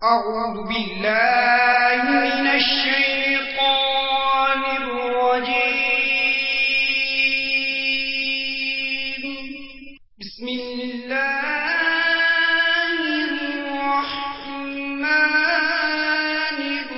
أعوذ بالله من الشيطان الرجيم. بسم الله الرحمن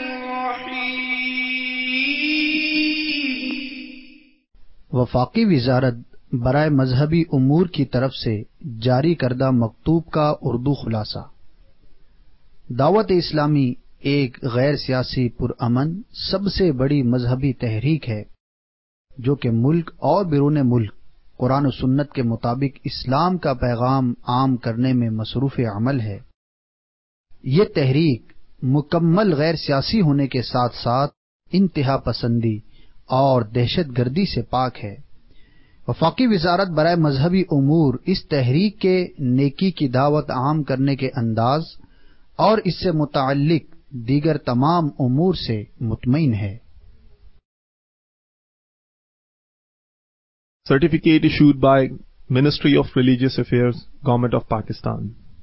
الرحيم. وفاقی وزارت برائے مذہبی امور کی طرف سے جاری کردہ مکتوب کا اردو خلاصہ. دعوت اسلامی ایک غیر سیاسی پرامن سب سے بڑی مذہبی تحریک ہے جو کہ ملک اور بیرون ملک قرآن و سنت کے مطابق اسلام کا پیغام عام کرنے میں مصروف عمل ہے. یہ تحریک مکمل غیر سیاسی ہونے کے ساتھ ساتھ انتہا پسندی اور دہشت گردی سے پاک ہے. وفاقی وزارت برائے مذہبی امور اس تحریک کے نیکی کی دعوت عام کرنے کے انداز اور اس سے متعلق دیگر تمام امور سے مطمئن ہے. Certificate issued by Ministry of Religious Affairs, Government of Pakistan.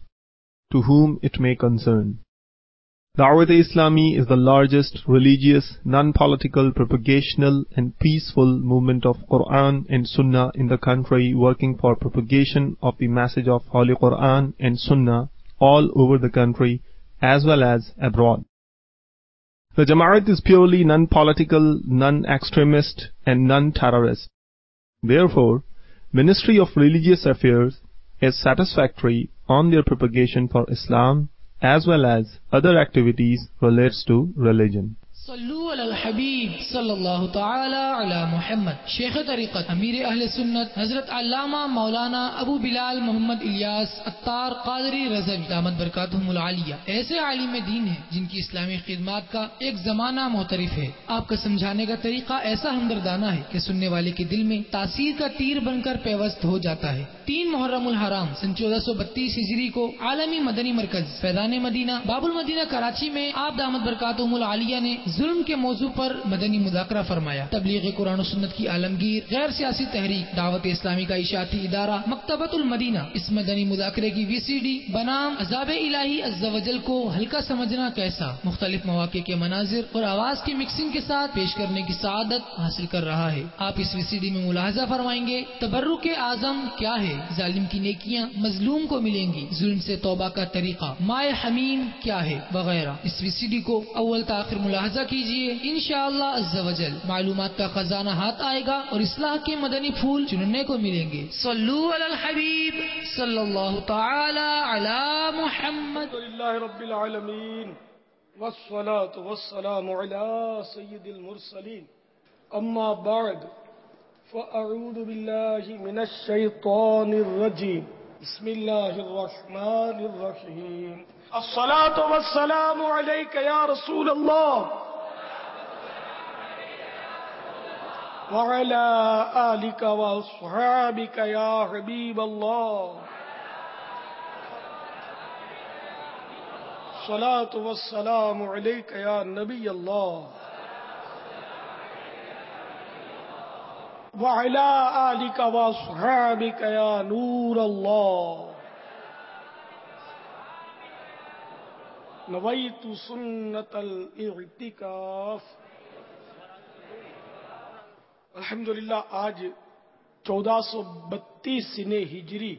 To whom it may concern. Dawat-e-Islami is the largest religious, non-political, propagational and peaceful movement of Quran and Sunnah in the country, working for propagation of the message of Holy Quran and Sunnah all over the country as well as abroad. The Jamaat is purely non-political, non-extremist and non-terrorist. Therefore, Ministry of Religious Affairs is satisfactory on their propagation for Islam as well as other activities relates to religion. صلو علی الحبیب صلی اللہ تعالی علی محمد. شیخ طریقت امیر اہل سنت حضرت علامہ مولانا ابو بلال محمد الیاس عطار قادری رضوی دامت برکاتہم العالیہ ایسے عالم دین ہیں جن کی اسلامی خدمات کا ایک زمانہ معترف ہے. آپ کا سمجھانے کا طریقہ ایسا ہمدردانہ ہے کہ سننے والے کے دل میں تاثیر کا تیر بن کر پیوست ہو جاتا ہے. 3 محرم الحرام سن 1432 ہجری کو عالمی مدنی مرکز فیضان مدینہ باب المدینہ کراچی میں آپ دامت برکاتہم العالیہ نے ظلم کے موضوع پر مدنی مذاکرہ فرمایا. تبلیغ قرآن و سنت کی عالمگیر غیر سیاسی تحریک دعوت اسلامی کا اشاعتی ادارہ مکتبۃ المدینہ اس مدنی مذاکرے کی VCD بنام عذاب الہی عز و جل کو ہلکا سمجھنا کیسا مختلف مواقع کے مناظر اور آواز کی مکسنگ کے ساتھ پیش کرنے کی سعادت حاصل کر رہا ہے. آپ اس VCD میں ملاحظہ فرمائیں گے تبرک اعظم کیا ہے، ظالم کی نیکیاں مظلوم کو ملیں گی، ظلم سے توبہ کا طریقہ، مائے حمیم کیا ہے وغیرہ. اس VCD کو اول تا آخر ملاحظہ کیجئے، انشاءاللہ عز و جل معلومات کا خزانہ ہاتھ آئے گا اور اصلاح کے مدنی پھول چننے کو ملیں گے. صلو علی الحبیب صلی اللہ تعالی علی محمد. الحمدللہ رب العالمین والصلاة والسلام علی سید المرسلین. اما بعد فاعوذ باللہ من الشیطان الرجیم. بسم اللہ الرحمن الرحیم. الصلاة والسلام علیک یا رسول اللہ وعلى آلك وأصحابك يا حبيب الله. الصلاة والسلام عليك يا نبي الله وعلى آلك وأصحابك يا نور الله. نويت سنة الاعتكاف. الحمدللہ آج 1432 سنہ ہجری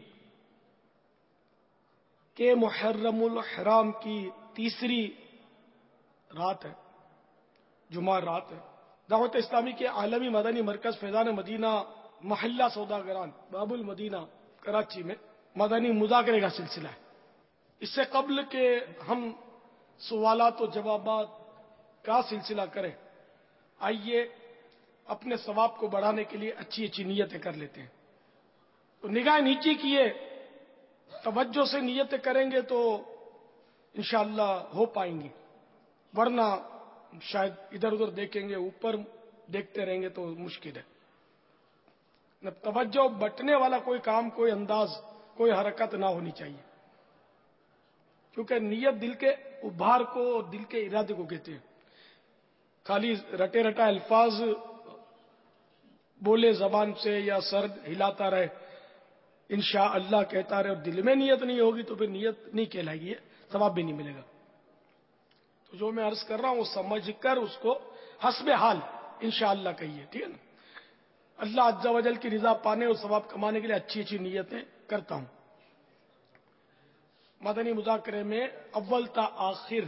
کے محرم الحرام کی تیسری رات ہے، جمعہ رات ہے. دعوت اسلامی کے عالمی مدنی مرکز فیضان مدینہ محلہ سوداگران باب المدینہ کراچی میں مدنی مذاکرے کا سلسلہ ہے. اس سے قبل کہ ہم سوالات و جوابات کا سلسلہ کریں، آئیے اپنے ثواب کو بڑھانے کے لیے اچھی اچھی نیتیں کر لیتے ہیں. تو نگاہ نیچی کیے توجہ سے نیتیں کریں گے تو انشاءاللہ ہو پائیں گی، ورنہ شاید ادھر ادھر دیکھیں گے، اوپر دیکھتے رہیں گے تو مشکل ہے. توجہ بٹنے والا کوئی کام، کوئی انداز، کوئی حرکت نہ ہونی چاہیے، کیونکہ نیت دل کے ابھار کو اور دل کے ارادے کو کہتے ہیں. خالی رٹے رٹا الفاظ بولے زبان سے یا سر ہلاتا رہے انشاءاللہ کہتا رہے اور دل میں نیت نہیں ہوگی تو پھر نیت نہیں کہلائے گی، ثواب بھی نہیں ملے گا. جو میں عرض کر رہا ہوں وہ سمجھ کر اس کو حسب حال انشاءاللہ کہیے، ٹھیک ہے نا؟ اللہ عز و جل کی رضا پانے اور ثواب کمانے کے لیے اچھی اچھی نیتیں کرتا ہوں۔ مدنی مذاکرے میں اول تا آخر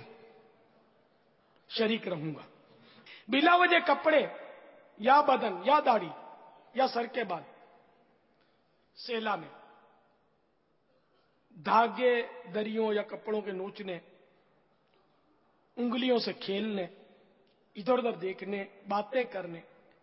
شریک رہوں گا۔ بلا وجہ کپڑے یا بدن یا داڑھی یا سر کے بال سہلانے، دھاگے دریوں یا کپڑوں کے نوچنے، انگلیوں سے کھیلنے، ادھر ادھر دیکھنے، باتیں کرنے،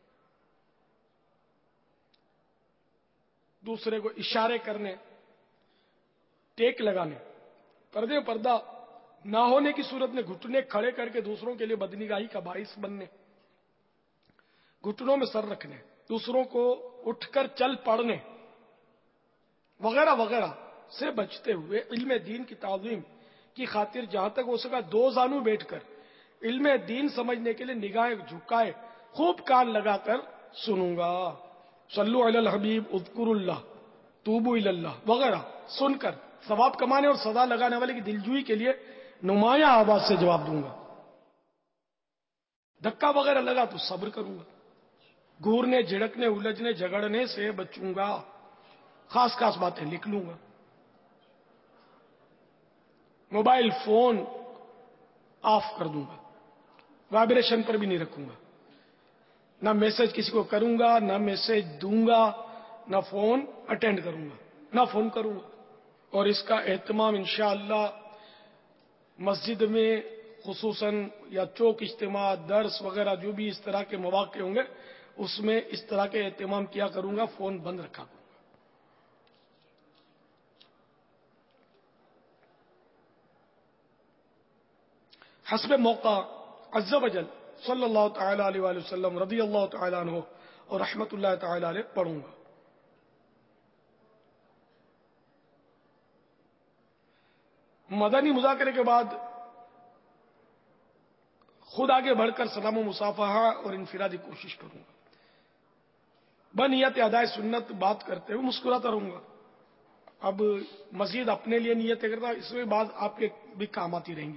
دوسرے کو اشارے کرنے، ٹیک لگانے، پردے و پردہ نہ ہونے کی صورت میں گھٹنے کھڑے کر کے دوسروں کے لیے بدنگاہی کا باعث بننے، گھٹنوں میں سر رکھنے، دوسروں کو اٹھ کر چل پڑنے وغیرہ وغیرہ سے بچتے ہوئے علم دین کی تعظیم کی خاطر جہاں تک ہو سکا دو زانو بیٹھ کر علم دین سمجھنے کے لیے نگاہیں جھکائے خوب کان لگا کر سنوں گا۔ صلو علی الحبیب اذکر اللہ توبو الی اللہ وغیرہ سن کر ثواب کمانے اور سزا لگانے والے کی دلجوئی کے لیے نمایاں آواز سے جواب دوں گا۔ دھکا وغیرہ لگا تو صبر کروں گا، گھورنے جھڑکنے الجھنے جھگڑنے سے بچوں گا، خاص خاص باتیں لکھ لوں گا، موبائل فون آف کر دوں گا، وائبریشن پر بھی نہیں رکھوں گا، نہ میسج کسی کو کروں گا، نہ میسج دوں گا، نہ فون اٹینڈ کروں گا، نہ فون کروں گا۔ اور اس کا اہتمام انشاءاللہ مسجد میں خصوصاً یا چوک اجتماع درس وغیرہ جو بھی اس طرح کے مواقع ہوں گے اس میں اس طرح کے اہتمام کیا کروں گا، فون بند رکھا کروں گا۔ حسب موقع عز و جل صلی اللہ تعالی علیہ وآلہ وسلم رضی اللہ تعالی عنہ اور رحمت اللہ تعالی علیہ پڑھوں گا۔ مدنی مذاکرے کے بعد خود آگے بڑھ کر سلام و مصافحہ اور انفرادی کوشش کروں گا۔ بنیت ادائے سنت بات کرتے ہوئے مسکراتا رہوں گا۔ اب مزید اپنے لیے نیتیں کرتا ہوں، اس میں بعد آپ کے بھی کام آتی رہیں گی۔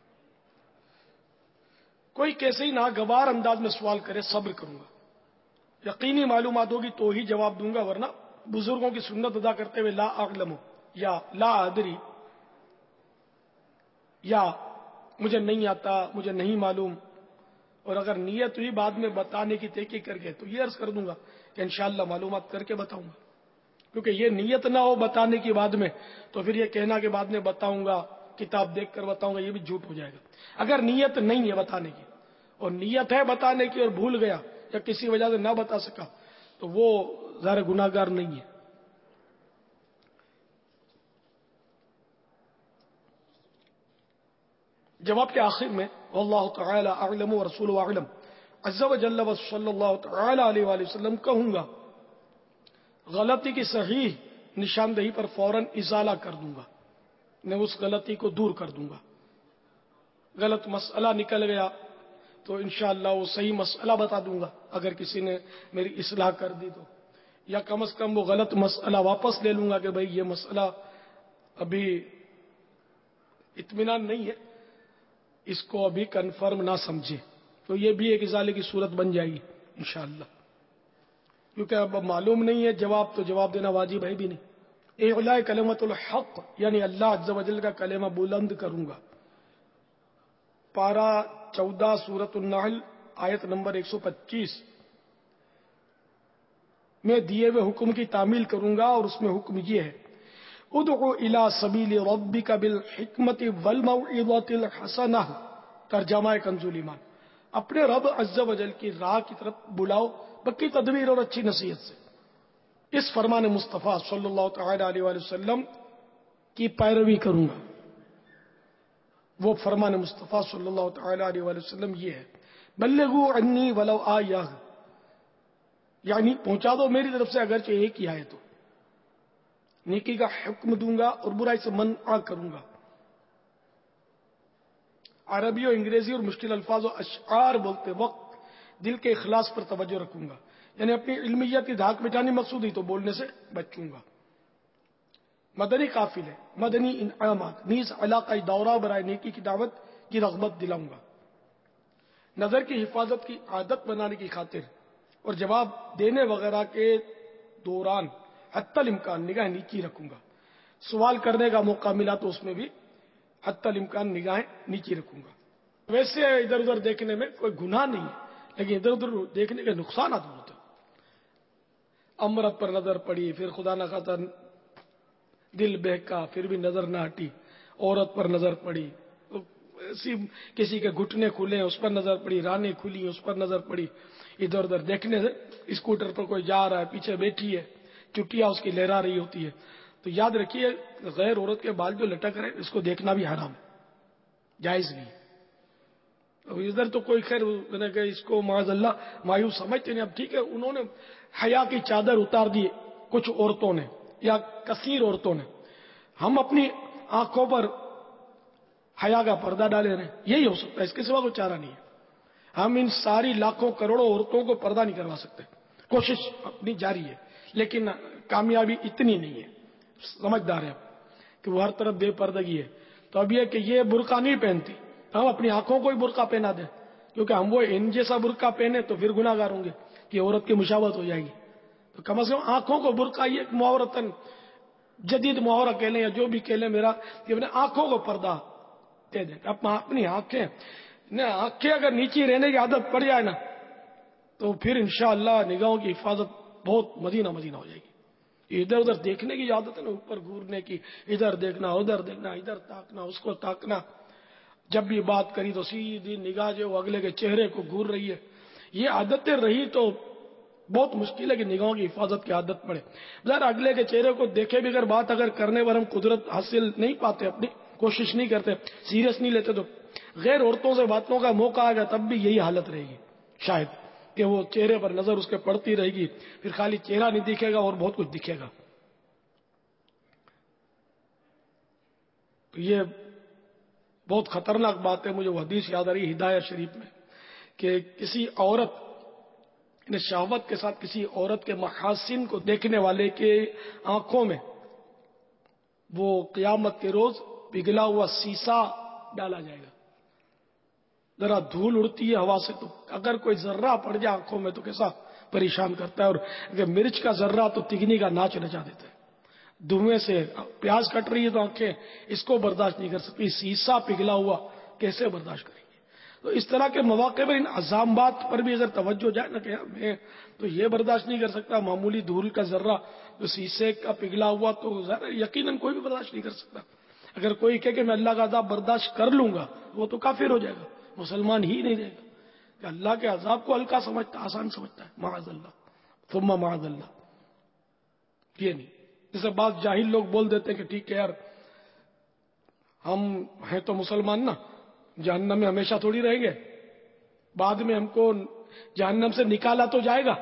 کوئی کیسے ہی ناگوار انداز میں سوال کرے صبر کروں گا، یقینی معلومات ہوگی تو ہی جواب دوں گا، ورنہ بزرگوں کی سنت ادا کرتے ہوئے لا اعلم یا لا ادری یا مجھے نہیں آتا، مجھے نہیں معلوم، اور اگر نیت ہوئی بعد میں بتانے کی تحقیق کر کے تو یہ عرض کر دوں گا کہ انشاءاللہ معلومات کر کے بتاؤں گا۔ کیونکہ یہ نیت نہ ہو بتانے کی بعد میں تو پھر یہ کہنا کہ بعد میں بتاؤں گا، کتاب دیکھ کر بتاؤں گا، یہ بھی جھوٹ ہو جائے گا۔ اگر نیت نہیں ہے بتانے کی اور نیت ہے بتانے کی اور بھول گیا یا کسی وجہ سے نہ بتا سکا تو وہ ظاہر گناہگار نہیں ہے۔ جواب کے آخر میں واللہ تعالی اعلم ورسولہ اعلم عز و جل صلی اللہ تعالی علیہ وآلہ وسلم کہوں گا، غلطی کی صحیح نشاندہی پر فوراً ازالہ کر دوں گا، میں اس غلطی کو دور کر دوں گا۔ غلط مسئلہ نکل گیا تو انشاءاللہ وہ صحیح مسئلہ بتا دوں گا اگر کسی نے میری اصلاح کر دی تو، یا کم از کم وہ غلط مسئلہ واپس لے لوں گا کہ بھئی یہ مسئلہ ابھی اطمینان نہیں ہے، اس کو ابھی کنفرم نہ سمجھے، تو یہ بھی ایک ازالے کی صورت بن جائے گی انشاءاللہ۔ کیونکہ اب معلوم نہیں ہے جواب تو جواب دینا واجب ہے بھی نہیں۔ اعلاء کلمۃ الحق یعنی اللہ عز و جل کا کلمہ بلند کروں گا۔ پارہ 14 سورۃ النحل آیت نمبر 125 میں دیے ہوئے حکم کی تعمیل کروں گا، اور اس میں حکم یہ ہے ادعو الی سبیل ربک بالحکمت والموعظۃ الحسنہ، ترجمہ کنز ایمان، اپنے رب عز و جل کی راہ کی طرف بلاؤ پکی تدبیر اور اچھی نصیحت سے۔ اس فرمان مصطفیٰ صلی اللہ تعالی علیہ وآلہ وسلم کی پیروی کروں گا۔ وہ فرمان مصطفیٰ صلی اللہ تعالی علیہ وآلہ وسلم یہ ہے بلغوا عنی ولو آیہ، یعنی پہنچا دو میری طرف سے اگرچہ ایک ہی آئے تو، نیکی کا حکم دوں گا اور برائی سے منع کروں گا۔ عربی اور انگریزی اور مشکل الفاظ و اشعار بولتے وقت دل کے اخلاص پر توجہ رکھوں گا، یعنی اپنی علمیت کی دھاک مٹانی مقصود ہی تو بولنے سے بچوں گا۔ مدنی قافلے، مدنی انعامات نیز علاقائی دورہ برائے نیکی کی دعوت کی رغبت دلاؤں گا. نظر کی حفاظت کی عادت بنانے کی خاطر اور جواب دینے وغیرہ کے دوران حتی الامکان نگاہ نیچی رکھوں گا. سوال کرنے کا موقع ملا تو اس میں بھی حتی الامکان نگاہیں نیچی رکھوں گا. ویسے ادھر ادھر دیکھنے میں کوئی گناہ نہیں ہے، لیکن ادھر ادھر دیکھنے کے نقصانات بہت ہیں. امرت پر نظر پڑی، پھر خدا نہ خاصا دل بہکا، پھر بھی نظر نہ ہٹی. عورت پر نظر پڑی، کسی کے گھٹنے کھلے اس پر نظر پڑی، رانیں کھلی اس پر نظر پڑی. ادھر ادھر دیکھنے سے اسکوٹر پر کوئی جا رہا ہے، پیچھے بیٹھی ہے، چٹیاں اس کی لہرا رہی ہوتی ہے، تو یاد رکھیے غیر عورت کے بال جو لٹک رہے اس کو دیکھنا بھی حرام ہے، جائز نہیں. اب ادھر تو کوئی خیر میں نے کہا اس کو معاذ اللہ مایوس سمجھتے نہیں. اب ٹھیک ہے، انہوں نے حیا کی چادر اتار دی کچھ عورتوں نے یا کثیر عورتوں نے. ہم اپنی آنکھوں پر حیا کا پردہ ڈالے رہے، یہی ہو سکتا ہے، اس کے سوا کوئی چارہ نہیں ہے. ہم ان ساری لاکھوں کروڑوں عورتوں کو پردہ نہیں کروا سکتے. کوشش اپنی جاری ہے، لیکن کامیابی اتنی نہیں ہے. سمجھدار ہے کہ وہ ہر طرف بے پردگی ہے. تو اب یہ کہ یہ برقع نہیں پہنتی، ہم اپنی آنکھوں کو ہی برقع پہنا دیں، کیونکہ ہم وہ ان جیسا برقع پہنے تو پھر گناہ گار ہوں گے کہ عورت کی مشابہت ہو جائے گی. تو کم از کم آنکھوں کو برقع، یہ محاورتاً جدید محاورہ کہہ لیں یا جو بھی کہہ لیں میرا، کہ اپنے آنکھوں کو پردہ دے دیں. اپنی آنکھیں اگر نیچی رہنے کی عادت پڑ جائے نا تو پھر انشاءاللہ نگاہوں کی حفاظت بہت مدینہ مدینہ ہو جائے گی. ادھر ادھر دیکھنے کی عادت ہے نا، اوپر گھورنے کی، ادھر دیکھنا ادھر دیکھنا، ادھر تاکنا اس کو تاکنا، جب بھی بات کری تو سیدھی نگاہ جو وہ اگلے کے چہرے کو گھور رہی ہے. یہ عادتیں رہی تو بہت مشکل ہے کہ نگاہوں کی حفاظت کی عادت پڑے. ذرا اگلے کے چہرے کو دیکھے بھی اگر بات اگر کرنے پر ہم قدرت حاصل نہیں پاتے، اپنی کوشش نہیں کرتے، سیریس نہیں لیتے، تو غیر عورتوں سے باتوں کا موقع آئے گا تب بھی یہی حالت رہے گی شاید، کہ وہ چہرے پر نظر اس کے پڑتی رہے گی، پھر خالی چہرہ نہیں دکھے گا اور بہت کچھ دکھے گا. تو یہ بہت خطرناک بات ہے. مجھے وہ حدیث یاد آ رہی ہدایہ شریف میں کہ کسی عورت نے شہوت کے ساتھ کسی عورت کے محاسن کو دیکھنے والے کے آنکھوں میں وہ قیامت کے روز پگھلا ہوا سیسا ڈالا جائے گا. ذرا دھول اڑتی ہے ہوا سے تو اگر کوئی ذرہ پڑ جائے آنکھوں میں تو کیسا پریشان کرتا ہے. اور اگر مرچ کا ذرہ تو تگنی کا ناچ نچا دیتا ہے. دھوئیں سے پیاز کٹ رہی ہے تو آنکھیں اس کو برداشت نہیں کر سکتی، سیسا پگھلا ہوا کیسے برداشت کریں گے؟ تو اس طرح کے مواقع پر ان عزامات پر بھی اگر توجہ جائے نا کہ میں تو یہ برداشت نہیں کر سکتا، معمولی دھول کا ذرہ جو سیسے کا پگھلا ہوا تو یقیناً کوئی بھی برداشت نہیں کر سکتا. اگر کوئی کہے کہ میں اللہ کا عذاب برداشت کر لوں گا وہ تو کافر ہو جائے گا، مسلمان ہی نہیں رہے گا. کہ اللہ کے عذاب کو ہلکا سمجھتا، آسان سمجھتا ہے، معاذ اللہ ثم معاذ اللہ. یہ نہیں، جیسے بعض جاہل لوگ بول دیتے ہیں کہ ٹھیک ہے یار ہم ہیں تو مسلمان نا، جہنم میں ہمیشہ تھوڑی رہیں گے، بعد میں ہم کو جہنم سے نکالا تو جائے گا،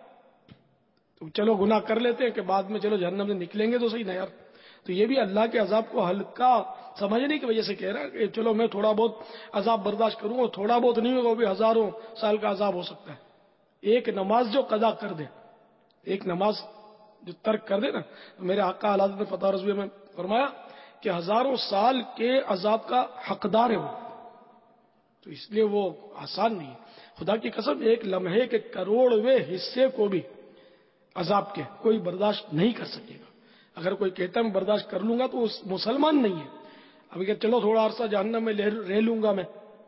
تو چلو گناہ کر لیتے ہیں کہ بعد میں چلو جہنم سے نکلیں گے تو صحیح نا یار. تو یہ بھی اللہ کے عذاب کو ہلکا سمجھنے کی وجہ سے کہہ رہا ہے کہ چلو میں تھوڑا بہت عذاب برداشت کروں گا، تھوڑا بہت نہیں ہوگا، وہ بھی ہزاروں سال کا عذاب ہو سکتا ہے. ایک نماز جو قضا کر دے، ایک نماز جو ترک کر دے نا، تو میرے آقا اعلی حضرت فتح رضویہ میں فرمایا کہ ہزاروں سال کے عذاب کا حقدار ہے وہ. تو اس لیے وہ آسان نہیں ہے. خدا کی قسم ایک لمحے کے کروڑویں حصے کو بھی عذاب کے کوئی برداشت نہیں کر سکے گا. اگر کوئی کہتا ہے میں برداشت کر لوں گا تو وہ مسلمان نہیں ہے. ابھی کہ چلو تھوڑا عرصہ جہنم میں رہ لوں گا میں،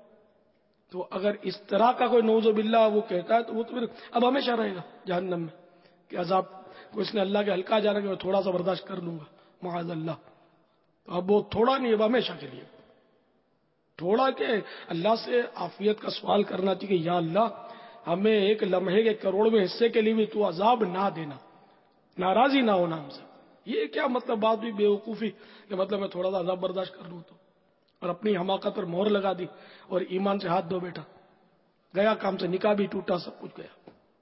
تو اگر اس طرح کا کوئی نعوذ باللہ وہ کہتا ہے تو وہ تو پھر اب ہمیشہ رہے گا جہنم میں کہ عذاب کو اس نے اللہ کے ہلکا جانا کہ میں تھوڑا سا برداشت کر لوں گا معاذ اللہ. تو اب وہ تھوڑا نہیں، اب ہمیشہ کے لیے تھوڑا کہ اللہ سے عافیت کا سوال کرنا چاہیے کہ یا اللہ ہمیں ایک لمحے کے کروڑویں حصے کے لیے بھی تو عذاب نہ دینا، ناراضی نہ ہونا ہم سے. یہ کیا مطلب بات بھی بیوقوفی کہ مطلب میں تھوڑا سا عذاب برداشت کر لوں تو، اور اپنی حماقت پر مہر لگا دی اور ایمان سے ہاتھ دھو بیٹھا، گیا کام سے، نکاح بھی ٹوٹا، سب کچھ گیا.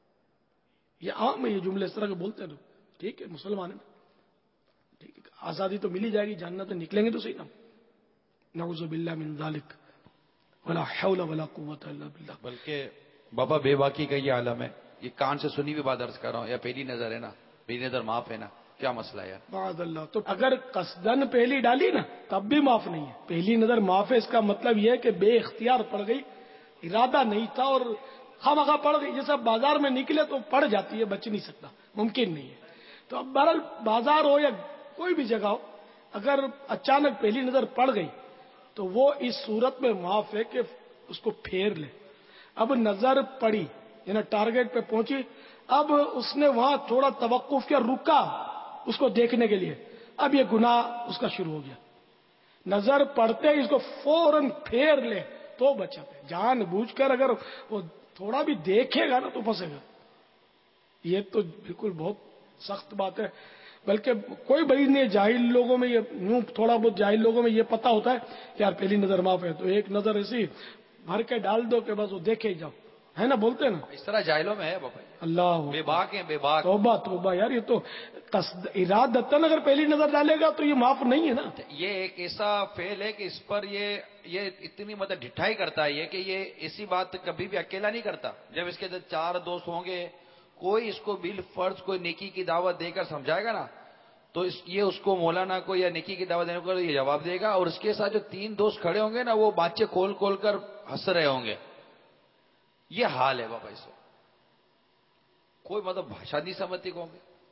یہ عام ہے یہ جملے اس طرح کے بولتے ہیں لوگ. ٹھیک ہے مسلمان ہے نا، ٹھیک ہے آزادی تو ملی جائے گی، جنت میں نکلیں گے تو صحیح نا. نعوذ باللہ من ذالک ولا حول ولا قوت الا باللہ. بلکہ بابا بے باکی کا یہ عالم ہے. یہ کان سے سنی ہوئی بات عرض کر رہا ہوں، یا پہلی نظر ہے نا، پہلی نظر معاف ہے نا، کیا مسئلہ ہے یار؟ معاذ اللہ. تو اگر قصدن پہلی ڈالی نا تب بھی معاف نہیں ہے. پہلی نظر معاف ہے، اس کا مطلب یہ ہے کہ بے اختیار پڑ گئی، ارادہ نہیں تھا اور خواہ پڑ گئی. جیسے بازار میں نکلے تو پڑ جاتی ہے، بچ نہیں سکتا، ممکن نہیں ہے. تو اب بہرحال بازار ہو یا کوئی بھی جگہ ہو، اگر اچانک پہلی نظر پڑ گئی تو وہ اس صورت میں معاف ہے کہ اس کو پھیر لے. اب نظر پڑی یعنی ٹارگیٹ پہ پہنچی، اب اس نے وہاں تھوڑا توقف کیا، رکا اس کو دیکھنے کے لیے، اب یہ گناہ اس کا شروع ہو گیا. نظر پڑتے ہی اس کو فوراً پھیر لے تو بچا ہے. جان بوجھ کر اگر وہ تھوڑا بھی دیکھے گا نا تو پھنسے گا. یہ تو بالکل بہت سخت بات ہے. بلکہ کوئی بھائی نہیں، جاہل لوگوں میں یہ تھوڑا بہت جاہل لوگوں میں یہ پتا ہوتا ہے کہ یار پہلی نظر معاف ہے، تو ایک نظر ایسی بھر کے ڈال دو کہ بس وہ دیکھے ہی جاؤ، ہے نا، بولتے ہیں نا. اس طرح جاہلوں میں ہے بابا جی. اللہ بے باک ہیں، بے باک. توبہ توبہ یار، یہ تو ارادتاً اگر پہلی نظر ڈالے گا تو یہ معاف نہیں ہے نا. یہ ایک ایسا فعل ہے کہ اس پر یہ اتنی مطلب ڈٹھائی کرتا ہے یہ کہ یہ ایسی بات کبھی بھی اکیلا نہیں کرتا. جب اس کے اندر 4 دوست ہوں گے، کوئی اس کو بل فرض کوئی نیکی کی دعوت دے کر سمجھائے گا نا، تو یہ اس کو مولانا کو یا نیکی کی دعوت دینے کو یہ جواب دے گا. اور اس کے ساتھ جو 3 دوست کھڑے ہوں گے نا، وہ باتیں کھول کھول کر ہنس رہے ہوں گے. یہ حال ہے بابا. اس کوئی مطلب بھاشا نہیں سمجھتی قوم.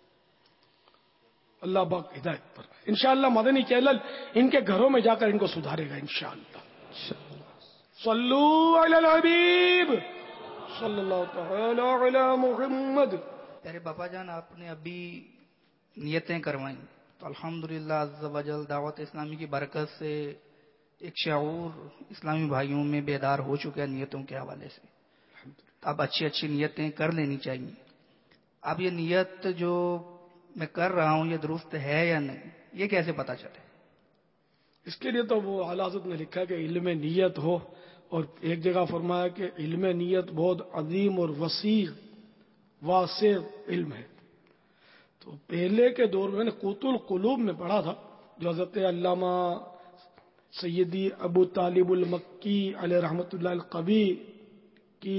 اللہ پاک ہدایت پر. انشاءاللہ مدنی چینل ان کے گھروں میں جا کر ان کو سدھارے گا انشاءاللہ. صلو علی الحبیب صلی اللہ تعالی علی محمد. ارے باپا جان، آپ نے ابھی نیتیں کروائیں تو الحمدللہ عز و جل دعوت اسلامی کی برکت سے ایک شعور اسلامی بھائیوں میں بیدار ہو چکا ہے نیتوں کے حوالے سے. اب اچھی اچھی نیتیں کر لینی چاہیے. اب یہ نیت جو میں کر رہا ہوں یہ درست ہے یا نہیں، یہ کیسے پتا چلے؟ اس کے لیے تو وہ اعلیٰ حضرت نے لکھا کہ علم نیت ہو، اور ایک جگہ فرمایا کہ علم نیت بہت عظیم اور وسیع واسع علم ہے. تو پہلے کے دور میں نے قوت القلوب میں پڑھا تھا، جو حضرت علامہ سیدی ابو طالب المکی علیہ رحمۃ اللہ القوی کی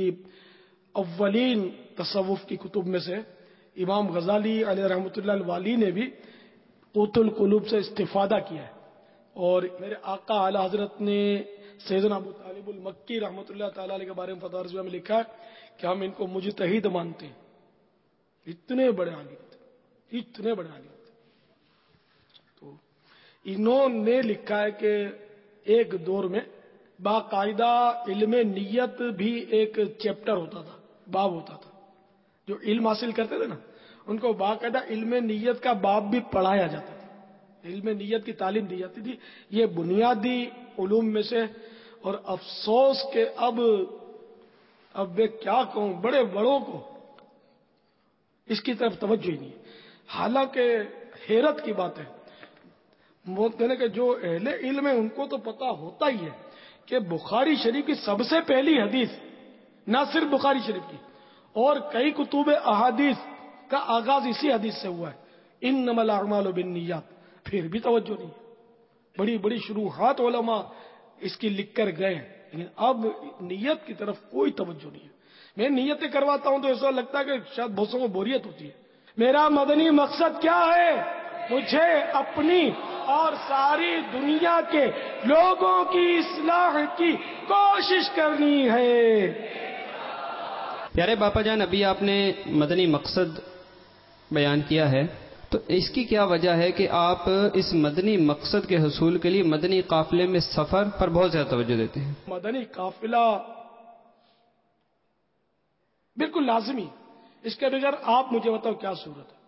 اولین تصوف کی کتب میں سے امام غزالی علیہ رحمۃ اللہ الوالی نے بھی قوت القلوب سے استفادہ کیا ہے. اور میرے آقا اعلی حضرت نے سیدنا ابو طالب المکی رحمۃ اللہ تعالی علیہ کے بارے میں فتح رضویہ میں لکھا ہے کہ ہم ان کو مجتہد مانتے ہیں. اتنے بڑے عالم تھے، اتنے بڑے عالم تھے. تو انہوں نے لکھا ہے کہ ایک دور میں باقاعدہ علم نیت بھی ایک چیپٹر ہوتا تھا، باب ہوتا تھا. جو علم حاصل کرتے تھے نا ان کو باقاعدہ علم نیت کا باب بھی پڑھایا جاتا تھا، علم نیت کی تعلیم دی جاتی تھی. یہ بنیادی علوم میں سے. اور افسوس کہ اب میں کیا کہوں، بڑے بڑوں کو اس کی طرف توجہ ہی نہیں. حالانکہ حیرت کی بات ہے، کہنے کہ جو اہل علم ہے ان کو تو پتا ہوتا ہی ہے کہ بخاری شریف کی سب سے پہلی حدیث، نہ صرف بخاری شریف کی اور کئی کتب احادیث کا آغاز اسی حدیث سے ہوا ہے، انما الاعمال بالنیات. پھر بھی توجہ نہیں. بڑی بڑی شروحات علماء اس کی لکھ کر گئے ہیں، لیکن اب نیت کی طرف کوئی توجہ نہیں ہے. میں نیتیں کرواتا ہوں تو ایسا لگتا ہے کہ شاید بہت کو بوریت ہوتی ہے. میرا مدنی مقصد کیا ہے؟ مجھے اپنی اور ساری دنیا کے لوگوں کی اصلاح کی کوشش کرنی ہے. پیارے باپا جان، ابھی آپ نے مدنی مقصد بیان کیا ہے، تو اس کی کیا وجہ ہے کہ آپ اس مدنی مقصد کے حصول کے لیے مدنی قافلے میں سفر پر بہت زیادہ توجہ دیتے ہیں؟ مدنی قافلہ بالکل لازمی. اس کے بغیر آپ مجھے بتاؤ کیا صورت ہے؟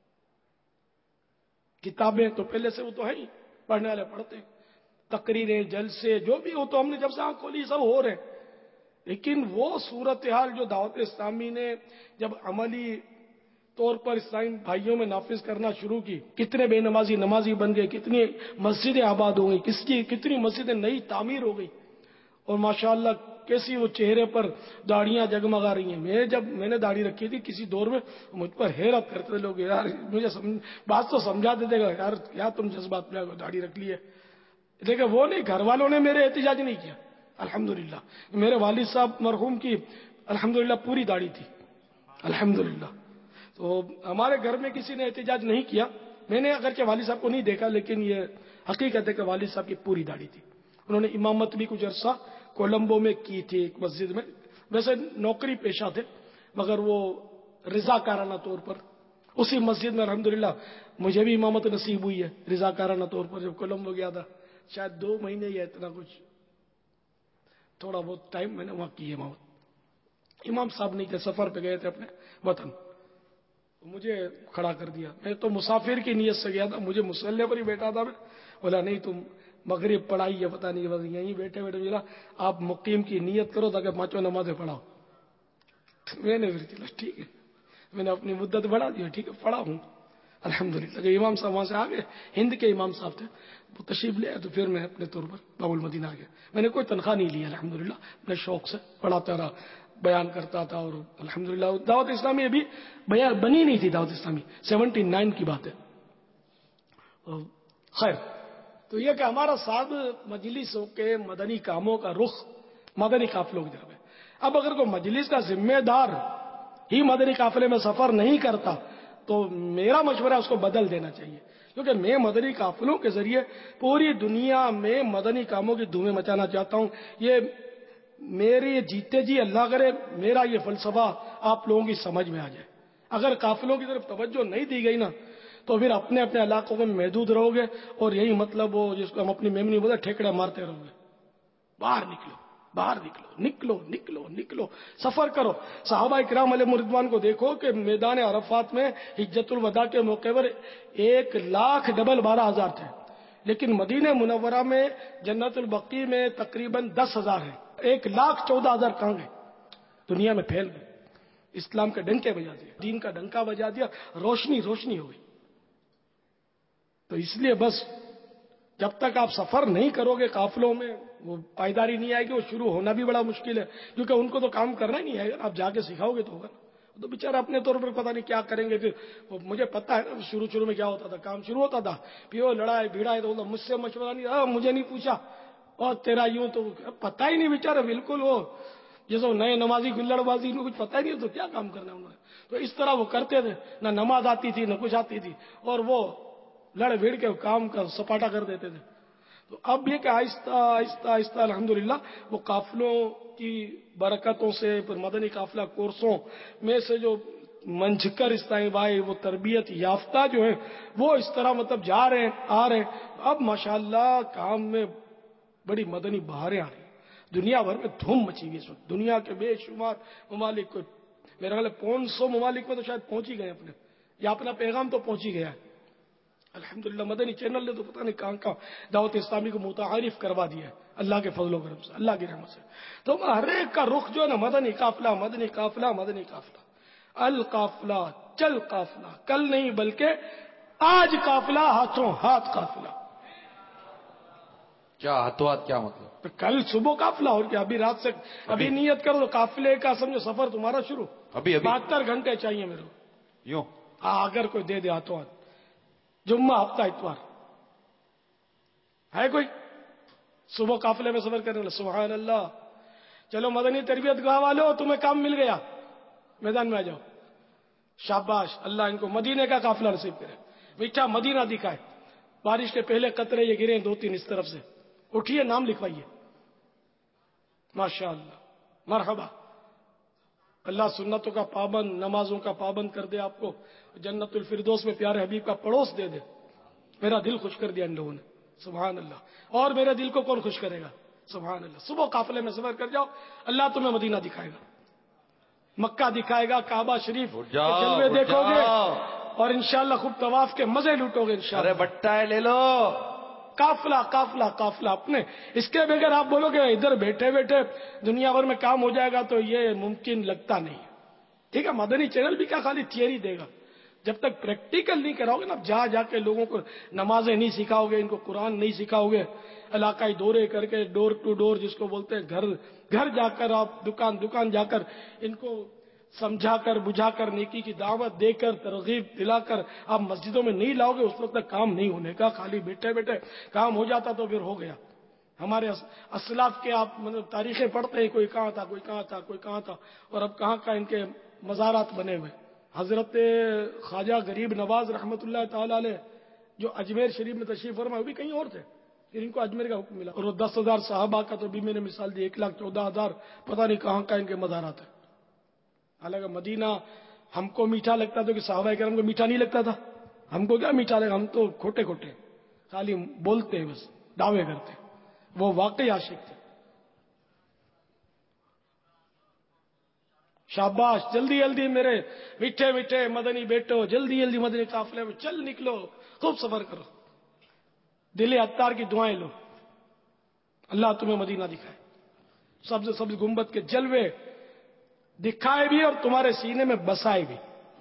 کتابیں تو پہلے سے وہ تو ہے ہی، پڑھنے والے پڑھتے ہیں، تقریریں جلسے جو بھی ہو تو ہم نے جب سے آنکھ کھولی سب ہو رہے ہیں. لیکن وہ صورتحال جو دعوت اسلامی نے جب عملی طور پر اسلامی بھائیوں میں نافذ کرنا شروع کی، کتنے بے نمازی نمازی بن گئے، کتنی مسجدیں آباد ہو گئی، کتنی مسجدیں نئی تعمیر ہو گئی، اور ماشاءاللہ کیسی وہ چہرے پر داڑیاں جگمگا رہی ہیں. جب میں نے داڑھی رکھی تھی کسی دور میں مجھ پر حیرت کرتے تھے لوگ، یار مجھے بات تو سمجھا دیتے گا، یار کیا تم جذبات میں داڑھی رکھ لی ہے. لیکن وہ نہیں، گھر والوں نے میرے احتجاج نہیں کیا. الحمدللہ میرے والد صاحب مرحوم کی الحمدللہ پوری داڑھی تھی الحمدللہ. تو ہمارے گھر میں کسی نے احتجاج نہیں کیا. میں نے اگرچہ والد صاحب کو نہیں دیکھا لیکن یہ حقیقت ہے کہ والد صاحب کی پوری داڑھی تھی. انہوں نے امامت بھی کچھ عرصہ کولمبو میں کی تھی ایک مسجد میں. ویسے نوکری پیشہ تھے مگر وہ رضاکارانہ طور پر اسی مسجد میں الحمدللہ مجھے بھی امامت نصیب ہوئی ہے رضاکارانہ طور پر. جب کولمبو گیا تھا شاید 2 مہینے یا اتنا کچھ تھوڑا بہت ٹائم میں نے وہاں کی امامت. امام صاحب نہیں تھے, سفر پہ گئے تھے اپنے وطن, مجھے کھڑا کر دیا. میں تو مسافر کی نیت سے گیا تھا, مجھے مسلح پر ہی بیٹھا تھا. میں بولا نہیں تم مغرب پڑھائی ہے پتہ نہیں, بس یہیں بیٹھے بیٹھے ملا آپ مقیم کی نیت کرو تاکہ 5 نمازیں پڑھاؤ. میں نے چلا ٹھیک ہے, میں نے اپنی مدت بڑھا دی, ٹھیک ہے پڑھا ہوں الحمدللہ. جب امام صاحب وہاں سے آگے, ہند کے امام صاحب تھے, وہ تشریف لے آئے تو پھر میں اپنے طور پر باب المدینہ آ گیا. میں نے کوئی تنخواہ نہیں لی الحمدللہ, اپنے شوق سے پڑھاتا رہا, بیان کرتا تھا. اور الحمدللہ دعوت اسلامی ابھی بنی نہیں تھی, دعوت اسلامی 79 کی بات ہے. خیر, تو یہ کہ ہمارا صاحب مجلسوں کے مدنی کاموں کا رخ مدنی قافلوں کی طرف ہے. اب اگر کوئی مجلس کا ذمہ دار ہی مدنی قافلے میں سفر نہیں کرتا تو میرا مشورہ اس کو بدل دینا چاہیے, کیونکہ میں مدنی قافلوں کے ذریعے پوری دنیا میں مدنی کاموں کی دھومیں مچانا چاہتا ہوں. یہ میری جیتے جی اللہ کرے میرا یہ فلسفہ آپ لوگوں کی سمجھ میں آ جائے. اگر قافلوں کی طرف توجہ نہیں دی گئی نا تو پھر اپنے اپنے علاقوں میں محدود رہو گے, اور یہی مطلب وہ جس کو ہم اپنی میمنی بولتے ٹھیکڑے مارتے رہو گے. باہر نکلو, باہر نکلو, نکلو نکلو نکلو, سفر کرو. صحابہ کرام علیہ رضوان کو دیکھو کہ میدان عرفات میں حجت الوداع کے موقع پر 1,12,000 تھے, لیکن مدینہ منورہ میں جنت البقیع میں تقریباً 10,000 ہیں. 1,14,000 کہاں گئے؟ دنیا میں پھیل گئے. اسلام کا ڈنکے بجا دیا, دین کا ڈنکا بجا دیا, روشنی روشنی ہو گئی. تو اس لیے بس جب تک آپ سفر نہیں کرو گے قافلوں میں وہ پائیداری نہیں آئے گی. وہ شروع ہونا بھی بڑا مشکل ہے کیونکہ ان کو تو کام کرنا ہی نہیں ہے. آپ جا کے سکھاؤ گے تو ہوگا, تو بیچارہ اپنے طور پر پتہ نہیں کیا کریں گے. پھر مجھے پتہ ہے شروع میں کیا ہوتا تھا, کام شروع ہوتا تھا پھر وہ لڑائی بھیڑائی, تو مجھ سے مشورہ نہیں, مجھے نہیں پوچھا, اور تیرا یوں, تو پتہ ہی نہیں بیچارہ بالکل وہ جیسے نئے نمازی گلڑ بازی ان کو کچھ پتہ ہی نہیں تو کیا کام کرنا انہوں نے. تو اس طرح وہ کرتے تھے, نہ نماز آتی تھی نہ کچھ آتی تھی, اور وہ لڑ بھیڑ کے کام کا سپاٹا کر دیتے تھے. تو اب یہ کہ آہستہ آہستہ آہستہ الحمدللہ وہ قافلوں کی برکتوں سے مدنی قافلہ کورسوں میں سے جو منجھ کر اسلامی بھائی وہ تربیت یافتہ جو ہیں وہ اس طرح مطلب جا رہے ہیں آ رہے ہیں. اب ماشاءاللہ کام میں بڑی مدنی بہاریں آ رہی ہیں. دنیا بھر میں دھوم مچی ہوئی اس وقت. دنیا کے بے شمار ممالک کو, میرا خیال ہے 500 ممالک میں تو شاید پہنچ ہی گئے اپنے, یا اپنا پیغام تو پہنچ ہی گیا ہے الحمدللہ. مدنی چینل نے تو پتہ نہیں کہاں کہاں دعوت اسلامی کو متعارف کروا دیا ہے اللہ کے فضل و کرم سے, اللہ کی رحمت سے. تو ہر ایک کا رخ جو ہے نا مدنی قافلہ مدنی قافلہ مدنی قافلہ. القافلہ چل قافلہ, کل نہیں بلکہ آج قافلہ ہاتھوں ہاتھ قافلہ. کیا ہاتھوں ہاتھ کیا مطلب؟ کل صبح قافلہ, اور کیا ابھی رات سے ابھی نیت کرو تو قافلے کا سمجھو سفر تمہارا شروع. ابھی 72 گھنٹے چاہیے میرے کو. یوں اگر کوئی دے دے ہاتھوں ہاتھ, جمعہ ہفتہ اتوار ہے کوئی صبح قافلے میں سفر کرنے والا, سبحان اللہ. چلو مدنی تربیت گاہ والو تمہیں کام مل گیا, میدان میں آ جاؤ, شاباش, اللہ ان کو مدینے کا قافلہ نصیب کرے, میٹھا مدینہ دکھائے. بارش کے پہلے قطرے یہ گرے 2-3 اس طرف سے, اٹھیے نام لکھوائیے. ماشاء اللہ, مرحبا. اللہ سنتوں کا پابند, نمازوں کا پابند کر دے آپ کو, جنت الفردوس میں پیارے حبیب کا پڑوس دے دے. میرا دل خوش کر دیا ان لوگوں نے, سبحان اللہ. اور میرے دل کو کون خوش کرے گا, سبحان اللہ. صبح قافلے میں سفر کر جاؤ, اللہ تمہیں مدینہ دکھائے گا, مکہ دکھائے گا, کعبہ شریف کے جلوے دیکھو گے, اور انشاءاللہ خوب طواف کے مزے لوٹو گے انشاءاللہ. ارے بٹا ہے لے لو, قافلہ قافلہ قافلہ اپنے. اس کے بغیر آپ بولو کہ ادھر بیٹھے بیٹھے دنیا بھر میں کام ہو جائے گا تو یہ ممکن لگتا نہیں. ٹھیک ہے, مدنی چینل بھی کیا خالی تھیوری دے گا, جب تک پریکٹیکل نہیں کراؤ گے نا, جا جا کے لوگوں کو نمازیں نہیں سکھاؤ گے, ان کو قرآن نہیں سکھاؤ گے, علاقائی دورے کر کے ڈور ٹو ڈور جس کو بولتے ہیں, گھر گھر جا کر آپ دکان دکان جا کر ان کو سمجھا کر بجھا کر نیکی کی دعوت دے کر ترغیب دلا کر آپ مسجدوں میں نہیں لاؤ گے, اس وقت تک کام نہیں ہونے کا. خالی بیٹھے بیٹھے کام ہو جاتا تو پھر ہو گیا. ہمارے اسلاف کے آپ مطلب تاریخیں پڑھتے ہیں, کوئی کہاں تھا کوئی کہاں تھا کوئی کہاں تھا, اور اب کہاں کا ان کے مزارات بنے ہوئے. حضرت خواجہ غریب نواز رحمۃ اللہ تعالی علیہ جو اجمیر شریف میں تشریف فرما، وہ بھی کہیں اور تھے، پھر ان کو اجمیر کا حکم ملا، اور وہ 10,000 صحابہ کا تو بھی میں نے مثال دی، 1,14,000 پتہ نہیں کہاں کا ان کے مزارات ہیں۔ حالانکہ مدینہ ہم کو میٹھا لگتا تھا کہ صحابہ کرام کو میٹھا نہیں لگتا تھا، ہم کو کیا میٹھا لگا، ہم تو کھوٹے کھوٹے خالی بولتے ہیں، بس دعوے کرتے ہیں، وہ واقعی عاشق تھے۔ شاباش، جلدی جلدی میرے میٹھے میٹھے مدنی بیٹو، جلدی جلدی مدنی قافلے میں چل نکلو، خوب سفر کرو، دل عطار کی دعائیں لو، اللہ تمہیں مدینہ دکھائے، سبز سبز گنبد کے جلوے دکھائے بھی اور تمہارے سینے میں بسائے بھی۔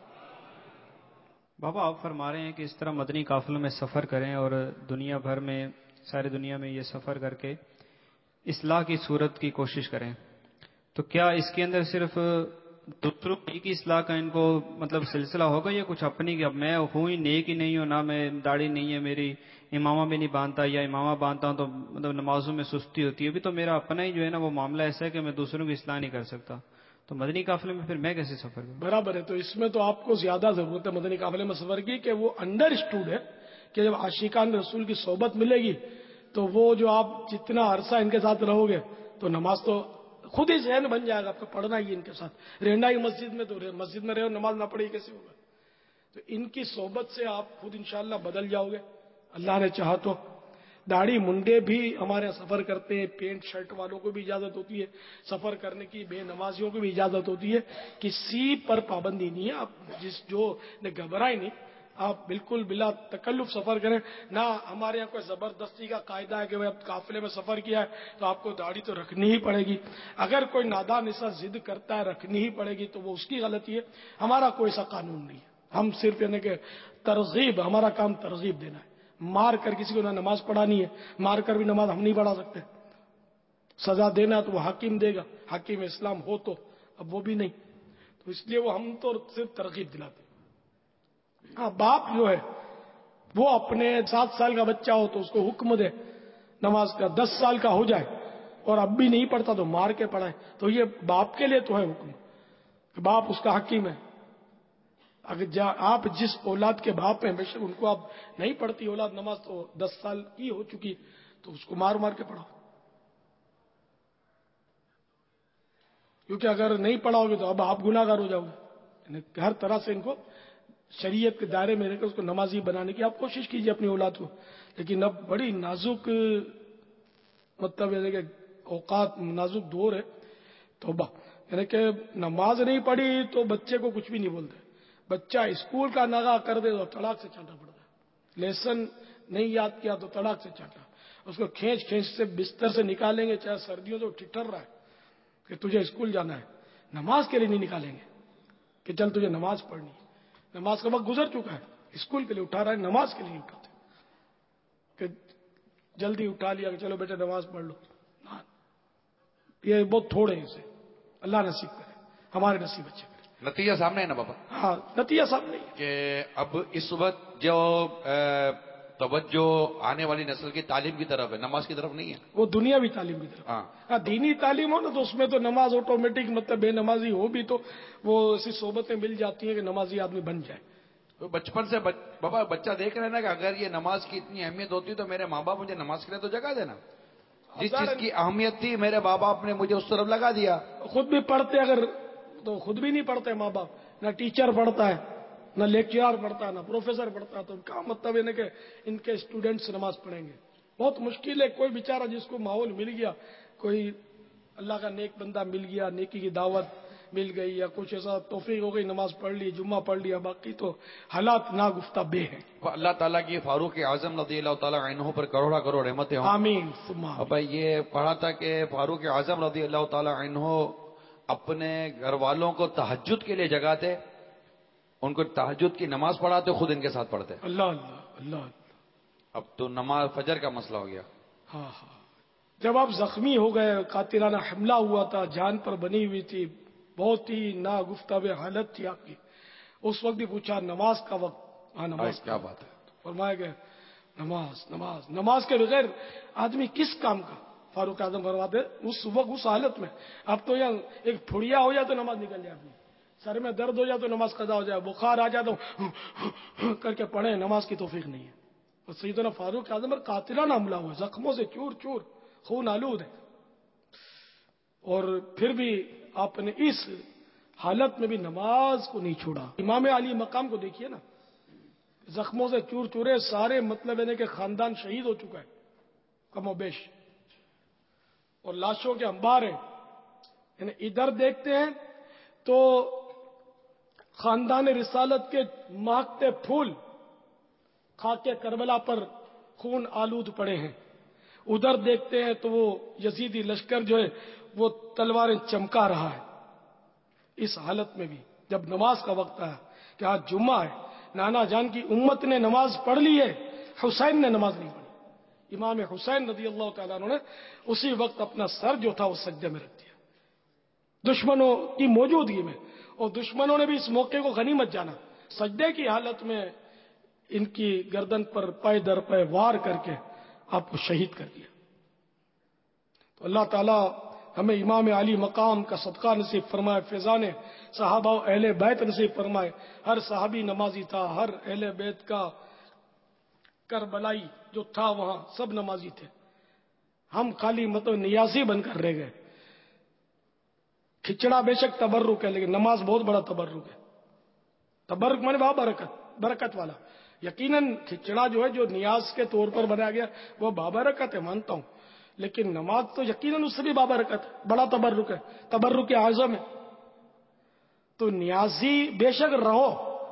بابا آپ فرما رہے ہیں کہ اس طرح مدنی قافلوں میں سفر کریں اور دنیا بھر میں، ساری دنیا میں یہ سفر کر کے اصلاح کی صورت کی کوشش کریں، تو کیا اس کے اندر صرف دوسروں کی اصلاح کا ان کو مطلب سلسلہ ہوگا، یا کچھ اپنی کہ اب میں ہوں ہی نیک ہی نہیں ہوں، نہ میں داڑھی نہیں ہے میری، امامہ بھی نہیں باندھتا، یا امامہ باندھتا ہوں تو مطلب نمازوں میں سستی ہوتی ہے، ابھی تو میرا اپنا ہی جو ہے نا وہ معاملہ ایسا ہے کہ میں دوسروں کی اصلاح نہیں کر سکتا، تو مدنی قافلے میں پھر میں کیسے سفر کروں؟ برابر ہے، تو اس میں تو آپ کو زیادہ ضرورت ہے مدنی قافلے میں سفر کی، کہ وہ انڈر اسٹوڈ ہے کہ جب عاشقان رسول کی صحبت ملے گی تو وہ جو آپ جتنا عرصہ ان کے ساتھ رہو گے تو نماز تو خود ہی ذہن بن جائے گا، آپ کو پڑھنا ہی ان کے ساتھ، رہنا ہی مسجد میں، تو مسجد میں رہو نماز نہ پڑھی کیسے ہوگا؟ تو ان کی صحبت سے آپ خود انشاءاللہ بدل جاؤ گے اللہ نے چاہا تو۔ داڑھی منڈے بھی ہمارے یہاں سفر کرتے ہیں، پینٹ شرٹ والوں کو بھی اجازت ہوتی ہے سفر کرنے کی، بے نمازیوں کو بھی اجازت ہوتی ہے، کسی پر پابندی نہیں ہے، آپ جو نے گھبرائے نہیں، آپ بالکل بلا تکلف سفر کریں، نہ ہمارے یہاں کوئی زبردستی کا قاعدہ ہے کہ اب قافلے میں سفر کیا ہے تو آپ کو داڑھی تو رکھنی ہی پڑے گی، اگر کوئی نادان ایسا ضد کرتا ہے رکھنی ہی پڑے گی تو وہ اس کی غلطی ہے، ہمارا کوئی ایسا قانون نہیں ہے، ہم صرف یعنی کہ ترغیب، ہمارا کام ترغیب دینا ہے، مار کر کسی کو نہ نماز پڑھانی ہے، مار کر بھی نماز ہم نہیں پڑھا سکتے، سزا دینا تو وہ حاکم دے گا، حاکم اسلام ہو تو، اب وہ بھی نہیں، تو اس لیے وہ ہم تو صرف ترغیب دلاتے ہیں۔ ہاں باپ جو ہے وہ اپنے 7 سال کا بچہ ہو تو اس کو حکم دے نماز کا، 10 سال کا ہو جائے اور اب بھی نہیں پڑھتا تو مار کے پڑھائے، تو یہ باپ کے لیے تو ہے حکم کہ باپ اس کا حکیم ہے، اگر آپ جس اولاد کے باپ ہیں بے شک ان کو آپ نہیں پڑھتی اولاد نماز تو 10 سال کی ہو چکی تو اس کو مار مار کے پڑھاؤ، کیونکہ اگر نہیں پڑھاؤ گے تو اب آپ گناہگار ہو جاؤ گے، یعنی ہر طرح سے ان کو شریعت کے دائرے میں رہ کر اس کو نمازی بنانے کی آپ کوشش کیجیے اپنی اولاد کو، لیکن اب بڑی نازک مطلب یعنی کہ اوقات نازک دور ہے، توبہ، یعنی کہ نماز نہیں پڑھی تو بچے کو کچھ بھی نہیں بولتے، بچہ اسکول کا نگاہ کر دے تو تڑاک سے چانٹا پڑتا ہے، لیسن نہیں یاد کیا تو تڑاک سے چانٹا، اس کو کھینچ کھینچ سے بستر سے نکالیں گے، چاہے سردیوں سے ٹھٹر رہا ہے کہ تجھے اسکول جانا ہے، نماز کے لیے نہیں نکالیں گے کہ چل تجھے نماز پڑھنی ہے، نماز کا وقت گزر چکا ہے، اسکول کے لیے اٹھا رہا ہے، نماز کے لیے نہیں اٹھاتے کہ جلدی اٹھا لیا کہ چلو بیٹے نماز پڑھ لو، یہ بہت تھوڑے ہیں اسے، اللہ نصیب کرے، ہمارے نصیب اچھے کرے۔ نتیجہ سامنے ہے نا بابا، ہاں نتیجہ سامنے ہے کہ اب اس وقت جو توجہ آنے والی نسل کی تعلیم کی طرف ہے، نماز کی طرف نہیں ہے، وہ دنیاوی تعلیم کی طرف، ہاں دینی تعلیم ہو نا تو اس میں تو نماز آٹومیٹک، مطلب بے نمازی ہو بھی تو وہ ایسی صحبتیں مل جاتی ہیں کہ نمازی آدمی بن جائے۔ بچپن سے بابا بچہ دیکھ رہے نا کہ اگر یہ نماز کی اتنی اہمیت ہوتی تو میرے ماں باپ مجھے نماز کے لیے تو جگہ دینا، جس چیز کی اہمیت تھی میرے ماں باپ نے مجھے اس طرف لگا دیا، خود بھی پڑھتے اگر تو خود بھی نہیں پڑھتے ماں باپ، نہ ٹیچر پڑھتا ہے، نہ لیکچرار پڑھتا ہے، نہ پروفیسر پڑھتا ہے، تو کیا مطلب ہے کہ ان کے اسٹوڈنٹس نماز پڑھیں گے؟ بہت مشکل ہے، کوئی بیچارہ جس کو ماحول مل گیا، کوئی اللہ کا نیک بندہ مل گیا، نیکی کی دعوت مل گئی یا کچھ ایسا توفیق ہو گئی، نماز پڑھ لی، جمعہ پڑھ لیا، باقی تو حالات ناگفتہ بے ہیں۔ اللہ تعالیٰ کی فاروق اعظم رضی اللہ تعالیٰ عنہ پر کروڑا کروڑ رحمتیں ہوں، آمین ثم آمین۔ اب یہ پڑھا تھا کہ فاروق اعظم رضی اللہ تعالیٰ عنہ اپنے گھر والوں کو تہجد کے لیے جگاتے، ان کو تہجد کی نماز پڑھاتے، خود ان کے ساتھ پڑھتے۔ اللہ اللہ اللہ اللہ۔ اب تو نماز فجر کا مسئلہ ہو گیا۔ ہاں ہاں، جب آپ زخمی ہو گئے، قاتلانہ حملہ ہوا تھا، جان پر بنی ہوئی تھی، بہت ہی ناگفتہ حالت تھی آپ کی، اس وقت بھی پوچھا نماز کا وقت، ہاں نماز کیا بات ہے، فرمایا کہ نماز نماز نماز کے بغیر آدمی کس کام کا؟ فاروق اعظم فرماتے اس وقت اس حالت میں، اب تو یہاں ایک پھڑیا ہو جائے تو نماز نکل جائے اپنی، سر میں درد ہو جائے تو نماز قضا ہو جائے، بخار آ جائے تو کر کے پڑھیں، نماز کی توفیق نہیں ہے. اور سیدنا فاروق اعظم پر قاتلانہ حملہ ہوا، زخموں سے چور چور، خون آلود ہے، اور پھر بھی آپ نے اس حالت میں بھی نماز کو نہیں چھوڑا. امام علی مقام کو دیکھیے نا، زخموں سے چور چورے، سارے مطلب ہے کہ خاندان شہید ہو چکا ہے کم و بیش، اور لاشوں کے انبار ہیں. یعنی ادھر دیکھتے ہیں تو خاندان رسالت کے مہکتے پھول خاک کربلا پر خون آلود پڑے ہیں، ادھر دیکھتے ہیں تو وہ یزیدی لشکر جو ہے وہ تلواریں چمکا رہا ہے. اس حالت میں بھی جب نماز کا وقت آیا کہ آج جمعہ ہے، نانا جان کی امت نے نماز پڑھ لی ہے، حسین نے نماز نہیں پڑھی. امام حسین رضی اللہ تعالیٰ عنہ نے اسی وقت اپنا سر جو تھا وہ سجدے میں رکھ دیا دشمنوں کی موجودگی میں، اور دشمنوں نے بھی اس موقع کو غنیمت جانا، سجدے کی حالت میں ان کی گردن پر پائے در پائے وار کر کے آپ کو شہید کر دیا. تو اللہ تعالیٰ ہمیں امام علی مقام کا صدقہ نصیب فرمائے، فیضان صحابہ و اہل بیت نصیب فرمائے. ہر صحابی نمازی تھا، ہر اہل بیت کا کربلائی جو تھا وہاں سب نمازی تھے. ہم خالی مطلب نیازی بن کر رہ گئے. کھچڑا بے شک تبرک ہے، لیکن نماز بہت بڑا تبرک ہے. تبرک مانے بابرکت، برکت والا. یقیناً کھچڑا جو ہے جو نیاز کے طور پر بنایا گیا وہ بابرکت ہے، مانتا ہوں، لیکن نماز تو یقیناً اس سے بھی بابرکت ہے، بڑا تبرک ہے، تبرک اعظم ہے. تو نیازی بے شک رہو،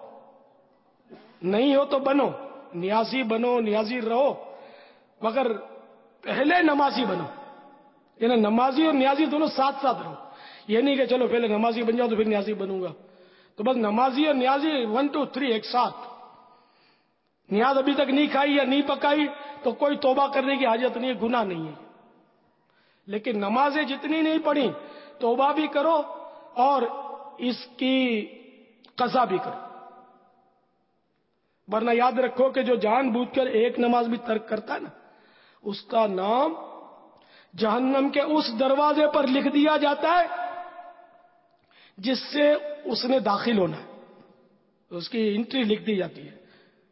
نہیں ہو تو بنو، نیازی بنو، نیازی رہو، مگر پہلے نمازی بنو. یعنی نمازی اور نیازی دونوں ساتھ ساتھ رہو. یہ نہیں کہ چلو پہلے نمازی بن جاؤ تو پھر نیازی بنوں گا، تو بس نمازی اور نیازی 1 2 3 ایک ساتھ. نیاز ابھی تک نہیں کھائی یا نہیں پکائی تو کوئی توبہ کرنے کی حاجت نہیں ہے، گناہ نہیں ہے. لیکن نمازیں جتنی نہیں پڑھی توبہ بھی کرو اور اس کی قضا بھی کرو، ورنہ یاد رکھو کہ جو جان بوجھ کر ایک نماز بھی ترک کرتا ہے نا، اس کا نام جہنم کے اس دروازے پر لکھ دیا جاتا ہے جس سے اس نے داخل ہونا ہے، اس کی انٹری لکھ دی جاتی ہے.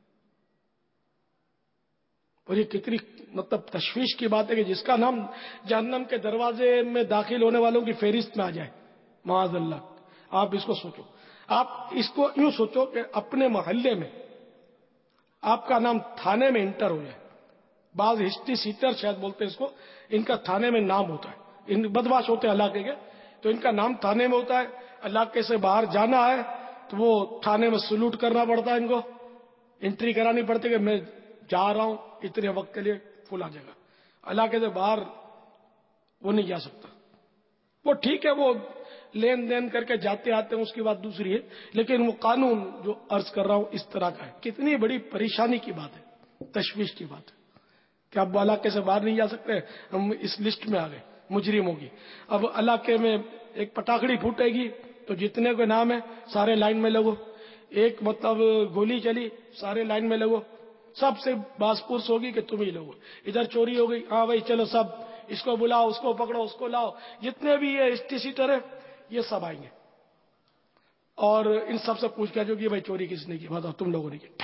اور یہ کتنی مطلب تشویش کی بات ہے کہ جس کا نام جہنم کے دروازے میں داخل ہونے والوں کی فہرست میں آ جائے، معاذ اللہ. آپ اس کو سوچو، آپ اس کو یوں سوچو کہ اپنے محلے میں آپ کا نام تھانے میں انٹر ہو جائے. بعض ہسٹری سیٹر شاید بولتے ہیں اس کو، ان کا تھانے میں نام ہوتا ہے، ان بدماش ہوتے ہیں علاقے کے، تو ان کا نام تھانے میں ہوتا ہے. علاقے سے باہر جانا ہے تو وہ تھانے میں سلوٹ کرنا پڑتا ہے، ان کو انٹری کرانی پڑتی ہے کہ میں جا رہا ہوں اتنے وقت کے لیے فلاں جگہ. علاقے سے باہر وہ نہیں جا سکتا. وہ ٹھیک ہے، وہ لین دین کر کے جاتے آتے ہیں، اس کی بات دوسری ہے، لیکن وہ قانون جو عرض کر رہا ہوں اس طرح کا ہے. کتنی بڑی پریشانی کی بات ہے، تشویش کی بات ہے کہ اب علاقے سے باہر نہیں جا سکتے. ہم اس لسٹ میں آ گئے مجرموں کی. اب علاقے میں ایک پٹاخڑی پھوٹے گی تو جتنے کے نام ہے سارے لائن میں لگو. ایک مطلب گولی چلی، سارے لائن میں لگو. سب سے باس پرس ہوگی کہ تم ہی لوگو. ادھر چوری ہو گئی، ہاں بھائی چلو سب اس کو بلاؤ، اس کو پکڑو، اس کو لاؤ. جتنے بھی یہ اسٹی سیٹر ہے یہ سب آئیں گے اور ان سب سے پوچھ کے جو کہ بھائی چوری کس نے کی، بتاؤ تم لوگوں نے کی.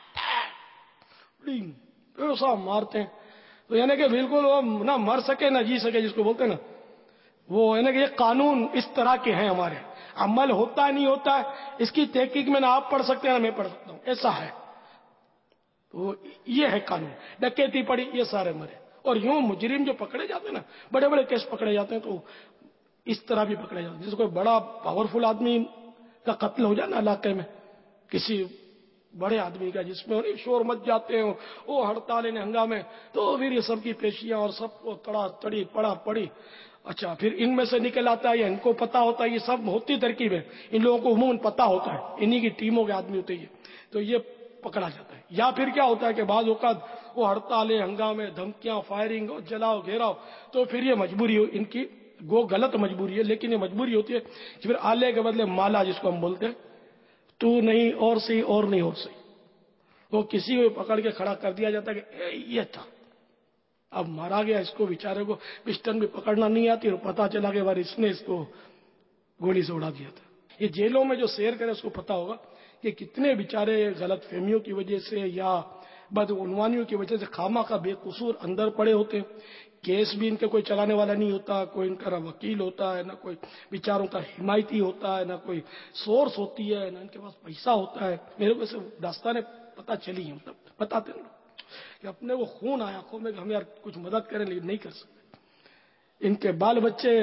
ایسا مارتے ہیں تو یعنی کہ بالکل وہ نہ مر سکے نہ جی سکے، جس کو بولتے ہیں نا، وہ یعنی کہ یہ قانون اس طرح کے ہیں ہمارے. عمل ہوتا ہے نہیں ہوتا ہے اس کی تحقیق میں نہ آپ پڑھ سکتے ہیں نہ میں پڑھ سکتا ہوں، ایسا ہے. تو یہ ہے قانون. ڈکیتی پڑی، یہ سارے مرے. اور یوں مجرم جو پکڑے جاتے ہیں نا، بڑے بڑے کیس پکڑے جاتے ہیں تو اس طرح بھی پکڑے جاتے ہیں. جس کو بڑا پاورفل آدمی کا قتل ہو جائے نا علاقے میں، کسی بڑے آدمی کا، جس میں شور مچ جاتے ہیں، وہ ہڑتال ہنگامے، تو پھر یہ سب کی پیشیاں اور سب کو تڑا تڑی پڑا پڑی. اچھا پھر ان میں سے نکل آتا ہے یا ان کو پتا ہوتا ہے، یہ سب ہوتی ترکیب ہے. ان لوگوں کو عموماً پتا ہوتا ہے، انہی کی ٹیموں کے آدمی ہوتے ہیں، تو یہ پکڑا جاتا ہے. یا پھر کیا ہوتا ہے کہ بعض اوقات وہ ہڑتالیں ہنگامے، دھمکیاں، فائرنگ، جلاؤ گھیراؤ، تو پھر یہ مجبوری ہو ان کی، وہ غلط مجبوری ہے لیکن یہ مجبوری ہوتی ہے کہ پھر آلے کے بدلے مالا، جس کو ہم بولتے ہیں، تو نہیں اور صحیح اور نہیں اور صحیح، وہ کسی کو پکڑ کے کھڑا کر دیا جاتا ہے کہ یہ تھا. اب مارا گیا، اس کو بیچارے کو پسٹن بھی پکڑنا نہیں آتی اور پتا چلا کہ بار اس نے اس کو گولی سے اڑا دیا تھا. یہ جیلوں میں جو سیر کرے اس کو پتا ہوگا کہ کتنے بیچارے غلط فہمیوں کی وجہ سے یا بدعنوانیوں کی وجہ سے خامہ کا بے قصور اندر پڑے ہوتے ہیں. کیس بھی ان کے کوئی چلانے والا نہیں ہوتا, کوئی ان کا وکیل ہوتا ہے, نہ کوئی بیچاروں کا حمایتی ہوتا ہے, نہ کوئی سورس ہوتی ہے, نہ ان کے پاس پیسہ ہوتا ہے. میرے کو داستانیں پتہ چلی ہیں, مطلب بتاتے ہیں کہ اپنے وہ خون آیا آنکھوں میں کہ ہم یار کچھ مدد کریں لیکن نہیں کر سکتے. ان کے بال بچے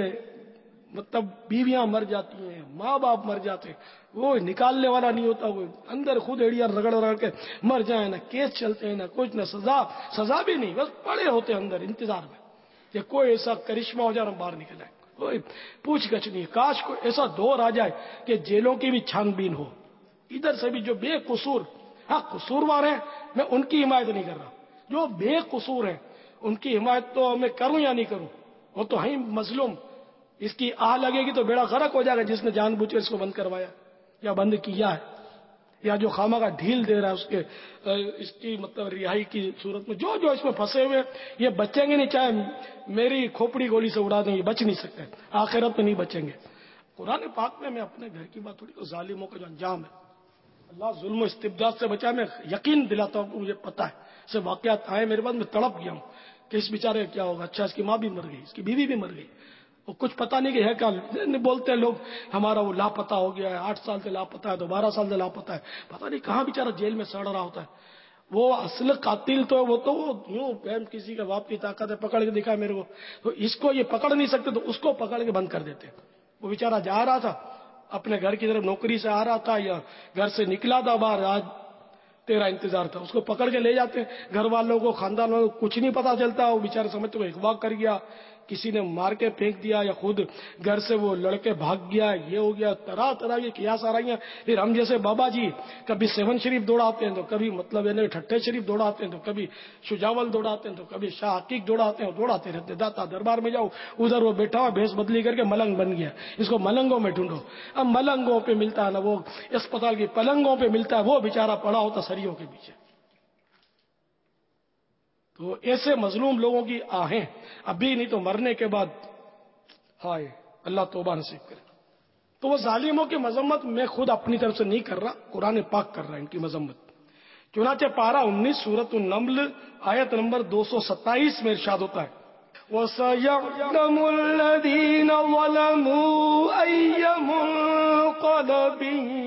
مطلب بیویاں مر جاتی ہیں, ماں باپ مر جاتے ہیں, وہ نکالنے والا نہیں ہوتا, وہ اندر خود ایڑیاں رگڑ رگڑ کے مر جائیں. نہ کیس چلتے ہیں نہ کچھ, نہ سزا بھی نہیں, بس پڑے ہوتے ہیں اندر انتظار میں کہ کوئی ایسا کرشمہ ہو جائے اور ہم باہر نکل آئے. کوئی پوچھ گچھ نہیں. کاش کوئی ایسا دور آ جائے کہ جیلوں کی بھی چھان بین ہو, ادھر سے بھی جو بے قصور, ہاں قصوروار ہیں میں ان کی حمایت نہیں کر رہا, جو بے قصور ہیں ان کی حمایت تو میں کروں یا نہیں کروں, وہ تو ہیں مظلوم. اس کی آہ لگے گی تو بیڑا غرق ہو جائے گا جس نے جان بوجھ کر اس کو بند کروایا یا بند کیا ہے, یا جو خامہ کا ڈھیل دے رہا ہے اس کی مطلب رہائی کی صورت میں جو اس میں پھنسے ہوئے یہ بچیں گے نہیں, چاہے میری کھوپڑی گولی سے اڑا دیں یہ بچ نہیں سکتے, آخرت میں نہیں بچیں گے. قرآن پاک میں اپنے گھر کی بات تھوڑی, ظالموں کا جو انجام ہے, اللہ ظلم و استبداد سے بچا. میں یقین دلاتا ہوں کہ مجھے پتا ہے, سے واقعات آئے میرے پاس, میں تڑپ گیا ہوں کہ اس بیچارے کیا ہوگا. اچھا اس کی ماں بھی مر گئی, اس کی بیوی بھی مر گئی, اور کچھ پتا نہیں کہ ہے کیا. بولتے ہیں لوگ ہمارا وہ لاپتا ہو گیا ہے, 8 سال سے لاپتا ہے, تو 12 سال سے لاپتا ہے, پتا نہیں کہاں بیچارہ جیل میں سڑ رہا ہوتا ہے. وہ اصل قاتل تو وہ یوں کسی کا باپ کی طاقت ہے, پکڑ کے دکھا میرے کو, تو اس کو یہ پکڑ نہیں سکتے تو اس کو پکڑ کے بند کر دیتے. وہ بیچارہ جا رہا تھا اپنے گھر کی طرف, نوکری سے آ رہا تھا یا گھر سے نکلا تھا باہر, آج تیرا انتظار تھا, اس کو پکڑ کے لے جاتے. گھر والوں کو, خاندان والوں کو کچھ نہیں پتا چلتا, وہ بیچارے سمجھتے وہ اغوا کر گیا, کسی نے مار کے پھینک دیا, یا خود گھر سے وہ لڑکے بھاگ گیا, یہ ہو گیا. طرح طرح کی قیاس آ رہی ہیں. پھر ہم جیسے بابا جی کبھی 7 شریف دوڑاتے ہیں, تو کبھی مطلب ٹھٹے شریف دوڑاتے ہیں, تو کبھی شجاول دوڑاتے ہیں, تو کبھی شاہ عقیق دوڑاتے ہیں, دوڑاتے رہتے. داتا دربار میں جاؤ, ادھر وہ بیٹھا ہوا بھیس بدلی کر کے ملنگ بن گیا, اس کو ملنگوں میں ڈھونڈو. اب ملنگوں پہ ملتا ہے نا, وہ اسپتال کی پلنگوں پہ ملتا ہے, وہ بیچارہ پڑا ہوتا سریوں کے پیچھے. تو ایسے مظلوم لوگوں کی آہیں ابھی نہیں تو مرنے کے بعد, ہائے اللہ توبہ نصیب کرے. تو وہ ظالموں کی مذمت میں خود اپنی طرف سے نہیں کر رہا, قرآن پاک کر رہا ہے ان کی مذمت. چنانچہ پارہ 19 سورۃ النمل آیت نمبر 227 میں ارشاد ہوتا ہے, وَسَيَعْلَمُ الَّذِينَ ظَلَمُوا أَيَّ مُنقَلَبٍ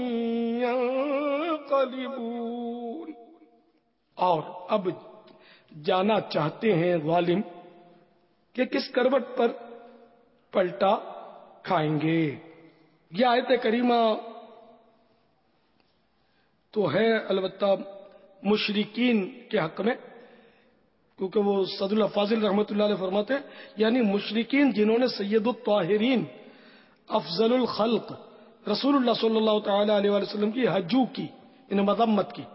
يَنقَلِبُونَ. اور اب جانا چاہتے ہیں ظالم کہ کس کروٹ پر پلٹا کھائیں گے. یہ آیت کریمہ تو ہے البتہ مشرکین کے حق میں, کیونکہ وہ صدر الفاضل رحمۃ اللہ علیہ فرماتے ہیں, یعنی مشرکین جنہوں نے سید الطاہرین افضل الخلق رسول اللہ صلی اللہ تعالی علیہ وسلم کی حجو کی, انہیں مذمت کی.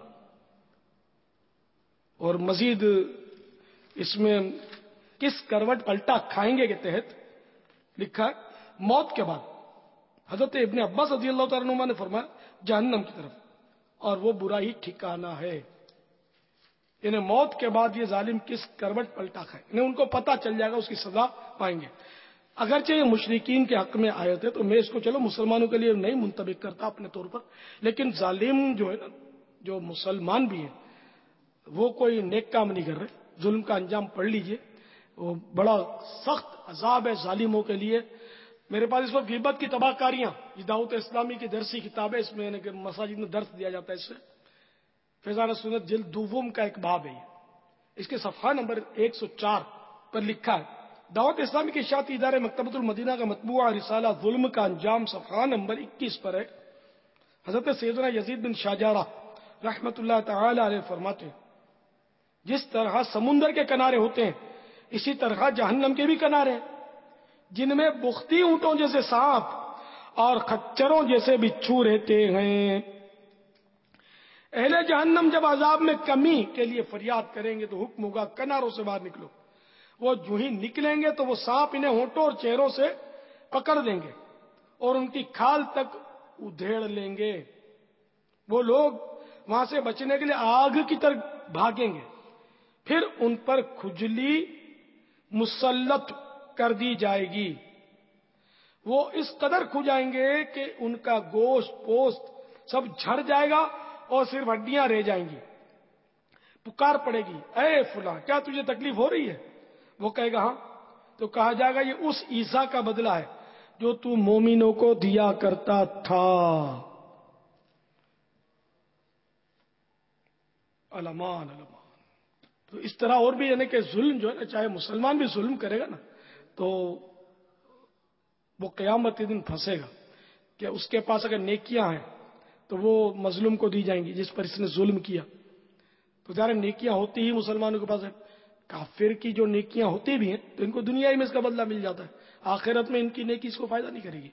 اور مزید اس میں کس کروٹ پلٹا کھائیں گے کے تحت لکھا موت کے بعد. حضرت ابن عباس رضی اللہ تعالیٰ عنہ نے فرمایا جہنم کی طرف, اور وہ برا ہی ٹھکانہ ہے. انہیں موت کے بعد یہ ظالم کس کروٹ پلٹا کھائے, انہیں ان کو پتا چل جائے گا, اس کی سزا پائیں گے. اگرچہ یہ مشرکین کے حق میں آئے تھے, تو میں اس کو چلو مسلمانوں کے لیے نہیں منطبق کرتا اپنے طور پر, لیکن ظالم جو ہے نا, جو مسلمان بھی ہیں, وہ کوئی نیک کام نہیں کر رہے. ظلم کا انجام پڑھ لیجئے, وہ بڑا سخت عذاب ہے ظالموں کے لیے. میرے پاس اس وقت غیبت کی تباہ کاریاں, یہ دعوت اسلامی کی درسی کتاب ہے, اس میں مساجد میں درس دیا جاتا ہے. اس سے فیضان سنت جلد دوم کا ایک باب ہے, اس کے صفحہ نمبر 104 پر لکھا ہے, دعوت اسلامی کے اشاعتی ادارے مکتبۃ المدینہ کا مطبوعہ رسالہ ظلم کا انجام صفحہ نمبر 21 پر ہے. حضرت سیدنا یزید بن شاجارہ رحمۃ اللہ تعالی علیہ فرماتے ہیں, جس طرح سمندر کے کنارے ہوتے ہیں اسی طرح جہنم کے بھی کنارے ہیں, جن میں بختی اونٹوں جیسے سانپ اور خچروں جیسے بچھو رہتے ہیں. اہل جہنم جب عذاب میں کمی کے لیے فریاد کریں گے تو حکم ہوگا کناروں سے باہر نکلو. وہ جو ہی نکلیں گے تو وہ سانپ انہیں ہونٹوں اور چہروں سے پکڑ لیں گے اور ان کی کھال تک ادھیڑ لیں گے. وہ لوگ وہاں سے بچنے کے لیے آگ کی طرف بھاگیں گے, پھر ان پر کھجلی مسلط کر دی جائے گی. وہ اس قدر کھو جائیں گے کہ ان کا گوشت پوست سب جھڑ جائے گا اور صرف ہڈیاں رہ جائیں گی. پکار پڑے گی، اے فلاں کیا تجھے تکلیف ہو رہی ہے؟ وہ کہے گا ہاں. تو کہا جائے گا یہ اس عیسیٰ کا بدلہ ہے جو تو مومنوں کو دیا کرتا تھا. علمان علمان. تو اس طرح اور بھی یعنی کہ ظلم جو ہے نا، چاہے مسلمان بھی ظلم کرے گا نا تو وہ قیامت کے دن پھنسے گا کہ اس کے پاس اگر نیکیاں ہیں تو وہ مظلوم کو دی جائیں گی جس پر اس نے ظلم کیا. تو ظاہر نیکیاں ہوتی ہی مسلمانوں کے پاس ہے. کافر کی جو نیکیاں ہوتی بھی ہیں تو ان کو دنیا ہی میں اس کا بدلہ مل جاتا ہے، آخرت میں ان کی نیکی اس کو فائدہ نہیں کرے گی.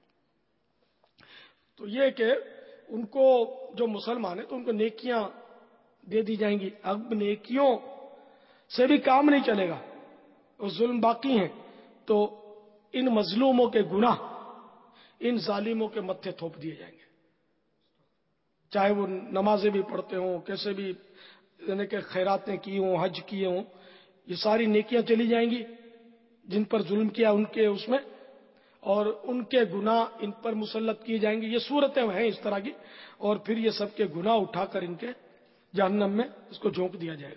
تو یہ کہ ان کو جو مسلمان ہیں تو ان کو نیکیاں دے دی جائیں گی. اب نیکیوں سے بھی کام نہیں چلے گا اور ظلم باقی ہیں تو ان مظلوموں کے گناہ ان ظالموں کے متھے تھوپ دیے جائیں گے، چاہے وہ نمازیں بھی پڑھتے ہوں، کیسے بھی یعنی کہ خیراتیں کی ہوں، حج کیے ہوں، یہ ساری نیکیاں چلی جائیں گی جن پر ظلم کیا ان کے اس میں، اور ان کے گناہ ان پر مسلط کیے جائیں گے. یہ صورتیں ہیں اس طرح کی، اور پھر یہ سب کے گناہ اٹھا کر ان کے جہنم میں اس کو جھونک دیا جائے گا.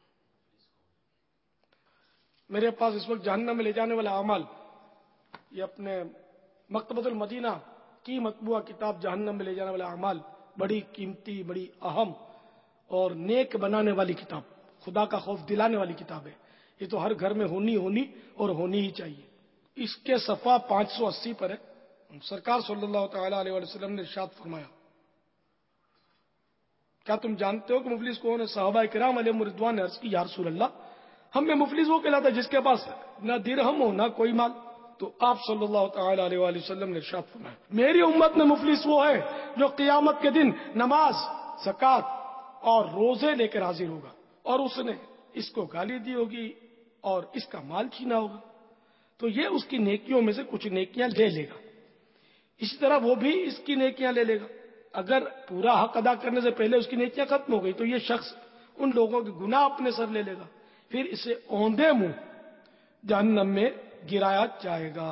میرے پاس اس وقت جہنم میں لے جانے والا اعمال، یہ اپنے مکتبۃ المدینہ کی مطبوعہ کتاب جہنم میں لے جانے والا اعمال، بڑی قیمتی، بڑی اہم اور نیک بنانے والی کتاب، خدا کا خوف دلانے والی کتاب ہے. یہ تو ہر گھر میں ہونی اور ہونی ہی چاہیے. اس کے صفحہ 580 پر ہے. سرکار صلی اللہ تعالی علیہ وسلم نے ارشاد فرمایا، کیا تم جانتے ہو کہ مفلس کون ہے؟ صحابہ کرام علیہم رضوان نے عرض کی، یا رسول اللہ، ہم میں مفلس وہ کہلاتا ہے جس کے پاس نہ درہم ہو نہ کوئی مال. تو آپ صلی اللہ تعالی علیہ وسلم نے ارشاد فرمایا، میری امت میں مفلس وہ ہے جو قیامت کے دن نماز، زکوٰۃ اور روزے لے کر حاضر ہوگا اور اس نے اس کو گالی دی ہوگی اور اس کا مال چھینا ہوگا، تو یہ اس کی نیکیوں میں سے کچھ نیکیاں لے لے گا. اسی طرح وہ بھی اس کی نیکیاں لے لے گا. اگر پورا حق ادا کرنے سے پہلے اس کی نیکیاں ختم ہو گئی تو یہ شخص ان لوگوں کے گناہ اپنے سر لے لے گا، پھر اسے اوندے منہ جہنم میں گرایا جائے گا.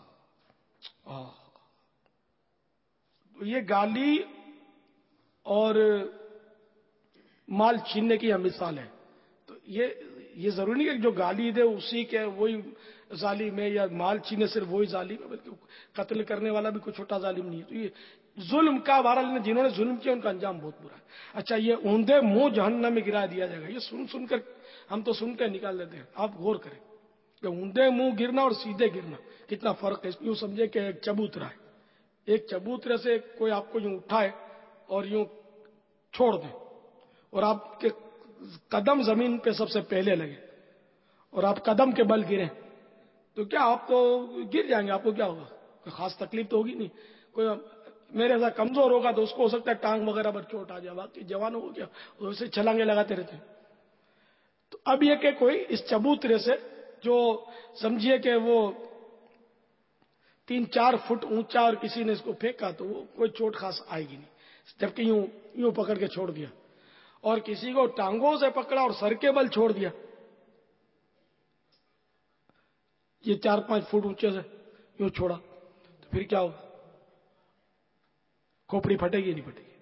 تو یہ گالی اور مال چھیننے کی ہم مثال ہے. تو یہ ضروری نہیں کہ جو گالی دے اسی کے وہی ظالم ہے، یا مال چھینے صرف وہی ظالم ہے، بلکہ قتل کرنے والا بھی کوئی چھوٹا ظالم نہیں ہے. تو یہ ظلم کا بہرحال جنہوں نے ظلم کیا ان کا انجام بہت برا ہے. اچھا، یہ اوندے منہ جہنم میں گرا دیا جائے گا، یہ سن کر ہم تو سن کر نکال دیتے ہیں. آپ غور کریں کہ اوندے منہ گرنا اور سیدھے گرنا کتنا فرق ہے. یوں سمجھے کہ ایک چبوترا ہے، ایک چبوترے سے کوئی آپ کو یوں اٹھائے اور یوں چھوڑ دے اور آپ کے قدم زمین پہ سب سے پہلے لگے اور آپ قدم کے بل گریں تو کیا آپ تو گر جائیں گے؟ آپ کو کیا ہوگا؟ کوئی خاص تکلیف تو ہوگی نہیں. کوئی میرے ساتھ کمزور ہوگا تو اس کو ہو سکتا ہے ٹانگ وغیرہ پر چوٹ آ جائے، باقی جوانوں کو کیا اسے چھلانگے لگاتے رہتے ہیں. تو اب یہ کہ کوئی اس چبوترے سے جو سمجھیے کہ وہ 3-4 فٹ اونچا اور کسی نے اس کو پھینکا تو وہ کوئی چوٹ خاص آئے گی نہیں، جبکہ یوں پکڑ کے چھوڑ دیا. اور کسی کو ٹانگوں سے پکڑا اور سر کے بل چھوڑ دیا، یہ 4-5 فٹ اونچے سے یوں چھوڑا تو پھر کیا ہوگا؟ کھوپڑی پھٹے گی نہیں پھٹے گی؟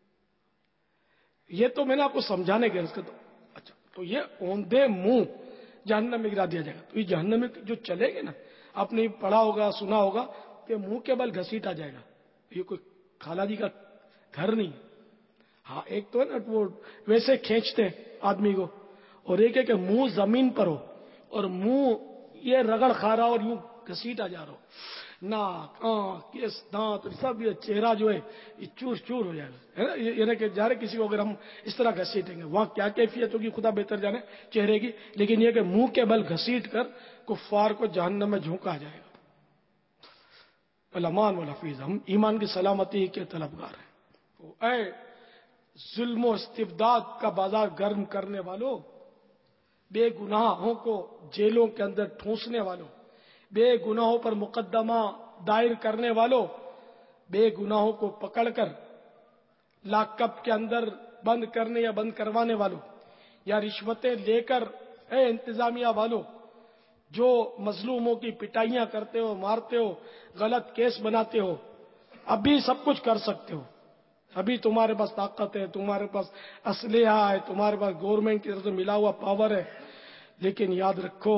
یہ تو میں نے آپ کو سمجھانے کے اس کا. تو اچھا، تو یہ اوندے منہ جہنم میں گرا دیا جائے گا. تو یہ جہنم میں جو چلے گے نا، آپ نے پڑھا ہوگا سنا ہوگا کہ منہ کے بل گھسیٹا جائے گا. یہ کوئی خالہ جی کا گھر نہیں. ہاں، ایک تو ہے نا وہ ویسے کھینچتے آدمی کو، اور ایک ہے کہ منہ زمین پر ہو اور منہ یہ رگڑ کھا رہا اور یوں گھسیٹا جا رہا ہو، ناک، آنکھ، کیس، دانت، سب یہ چہرہ جو ہے یہ چور چور ہو جائے گا. یعنی کہ جا رہے کسی کو اگر ہم اس طرح گھسیٹیں گے وہاں کیا کیفیت ہوگی خدا بہتر جانے چہرے کی. لیکن یہ کہ منہ کے بل گھسیٹ کر کفار کو جہنم میں جھونکا جائے گا. الامان والحفیظ، ہم ایمان کی سلامتی کے طلبگار ہیں. تو اے ظلم و استبداد کا بازار گرم کرنے والوں، بے گناہوں کو جیلوں کے اندر ٹھونسنے والوں، بے گناہوں پر مقدمہ دائر کرنے والوں، بے گناہوں کو پکڑ کر لاک اپ کے اندر بند کرنے یا بند کروانے والوں، یا رشوتیں لے کر اے انتظامیہ والوں جو مظلوموں کی پٹائیاں کرتے ہو، مارتے ہو، غلط کیس بناتے ہو، ابھی سب کچھ کر سکتے ہو. ابھی تمہارے پاس طاقت ہے، تمہارے پاس اسلحہ ہے، تمہارے پاس گورنمنٹ کی طرف سے ملا ہوا پاور ہے. لیکن یاد رکھو،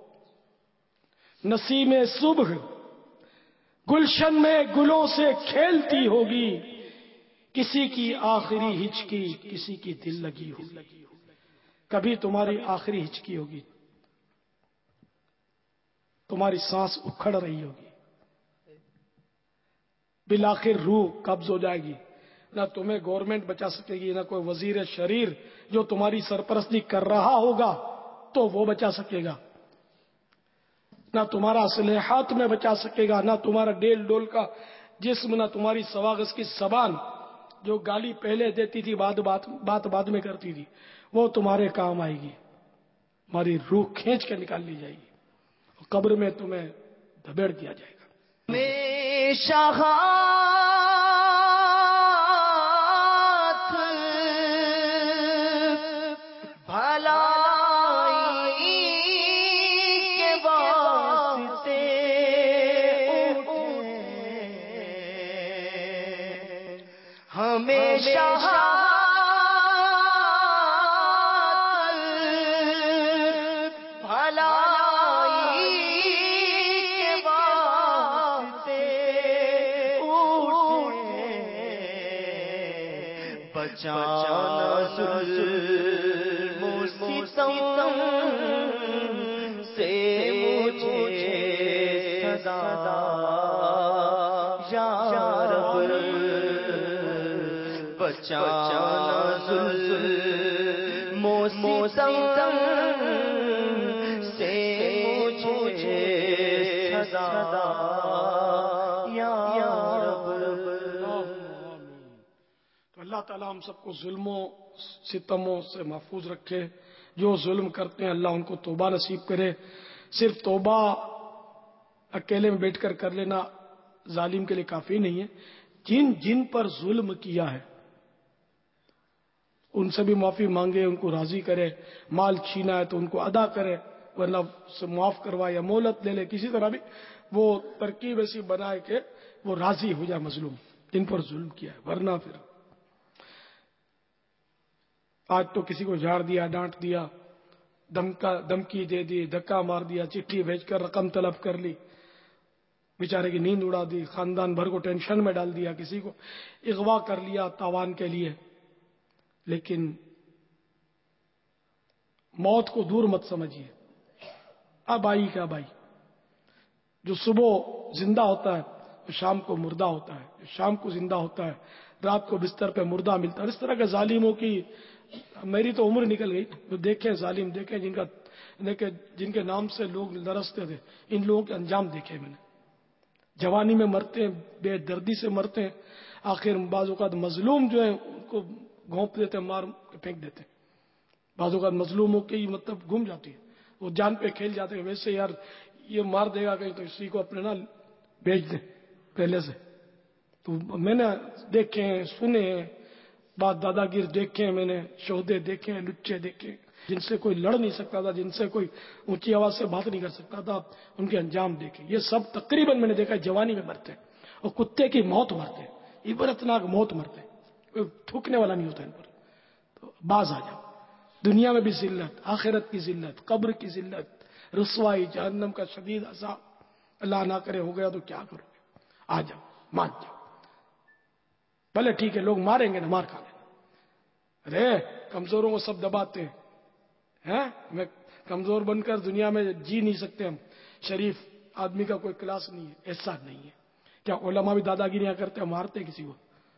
نسیم صبح گلشن میں گلوں سے کھیلتی ہوگی، کسی کی آخری ہچکی کسی کی دل لگی ہوگی. کبھی تمہاری آخری ہچکی ہوگی، تمہاری سانس اکھڑ رہی ہوگی، بالآخر روح قبض ہو جائے گی. نہ تمہیں گورنمنٹ بچا سکے گی، نہ کوئی وزیر شریر جو تمہاری سرپرستی کر رہا ہوگا تو وہ بچا سکے گا، نہ تمہارا اسلحہ تمہیں بچا سکے گا، نہ تمہارا ڈیل ڈول کا جسم، نہ تمہاری سواغس کی زبان جو گالی پہلے دیتی تھی بعد میں کرتی تھی، وہ تمہارے کام آئے گی. تمہاری روح کھینچ کے نکال لی جائے گی، قبر میں تمہیں دھبیڑ دیا جائے گا. تو اللہ تعالیٰ ہم سب کو ظلموں ستموں سے محفوظ رکھے. جو ظلم کرتے ہیں اللہ ان کو توبہ نصیب کرے. صرف توبہ اکیلے میں بیٹھ کر لینا ظالم کے لیے کافی نہیں ہے. جن جن پر ظلم کیا ہے ان سے بھی معافی مانگے، ان کو راضی کرے. مال چھینا ہے تو ان کو ادا کرے، ورنہ سے معاف کروائے یا مہلت لے لے. کسی طرح بھی وہ ترکیب ایسی بنائے کہ وہ راضی ہو جائے مظلوم جن پر ظلم کیا ہے. ورنہ پھر آج تو کسی کو جھاڑ دیا، ڈانٹ دیا، دھمکی دے دی، دھکا مار دیا، چٹھی بھیج کر رقم طلب کر لی، بیچارے کی نیند اڑا دی، خاندان بھر کو ٹینشن میں ڈال دیا، کسی کو اغوا کر لیا تاوان کے لیے. لیکن موت کو دور مت سمجھیے. اب آئی کیا بھائی؟ جو صبح زندہ ہوتا ہے وہ شام کو مردہ ہوتا ہے، جو شام کو زندہ ہوتا ہے رات کو بستر پہ مردہ ملتا ہے. اس طرح کے ظالموں کی میری تو عمر نکل گئی. جو دیکھیں ظالم دیکھیں جن کے نام سے لوگ لرزتے تھے، ان لوگوں کے انجام دیکھے میں نے. جوانی میں مرتے ہیں، بے دردی سے مرتے ہیں، آخر بعض اوقات مظلوم جو ہیں ان کو گھونپ دیتے ہیں، مار کے پھینک دیتے ہیں. بعض اوقات مظلوموں کی مطلب گم جاتی ہے، وہ جان پہ کھیل جاتے ہیں. ویسے یار یہ مار دے گا کہیں تو اسی کو اپنے نا بیچ دیں پہلے سے. تو میں نے دیکھے ہیں، سنے ہیں، بات دادا گیر دیکھے ہیں، میں نے شہدے دیکھے ہیں، لچے دیکھے ہیں جن سے کوئی لڑ نہیں سکتا تھا، جن سے کوئی اونچی آواز سے بات نہیں کر سکتا تھا. ان کے انجام دیکھے. یہ سب تقریباً میں نے دیکھا جوانی میں مرتے ہیں، اور کتے کی موت مرتے ہیں، عبرتناک موت مرتے ہیں، کوئی تھوکنے والا نہیں ہوتا ان پر. تو باز آ جاؤ. دنیا میں بھی ذلت، آخرت کی ذلت، قبر کی ذلت، رسوائی، جہنم کا شدید عذاب. اللہ نہ کرے ہو گیا تو کیا کرو گے؟ آ جاؤ، مان جاؤ. بھلے ٹھیک ہے لوگ ماریں گے نا، مار کھا لینا. ارے کمزوروں کو سب دباتے ہیں. میں کمزور بن کر دنیا میں جی نہیں سکتے ہم. شریف آدمی کا کوئی کلاس نہیں ہے، احساس نہیں ہے. کیا علماء بھی دادا گیریاں کرتے ہیں، مارتے ہیں کسی کو؟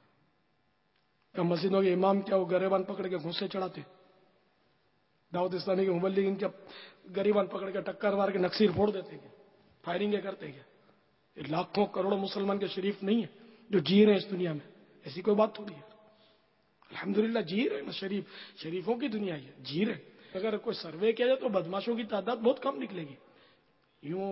کیا مسجدوں کے امام کیا وہ گریبان پکڑ کے گھوسے چڑھاتے؟ دعوت اسلامی کے مبلغین کیا گریبان پکڑ کے ٹکر مار کے نقصیر پھوڑ دیتے کیا؟ فائرنگیں کرتے کیا؟ یہ لاکھوں کروڑوں مسلمان کے شریف نہیں ہے جو جی رہے ہیں اس دنیا میں. ایسی کوئی بات تھوڑی ہے. الحمدللہ جی رہے نا. شریفوں کی دنیا ہے، جی رہے. اگر کوئی سروے کیا جائے تو بدماشوں کی تعداد بہت کم نکلے گی. یوں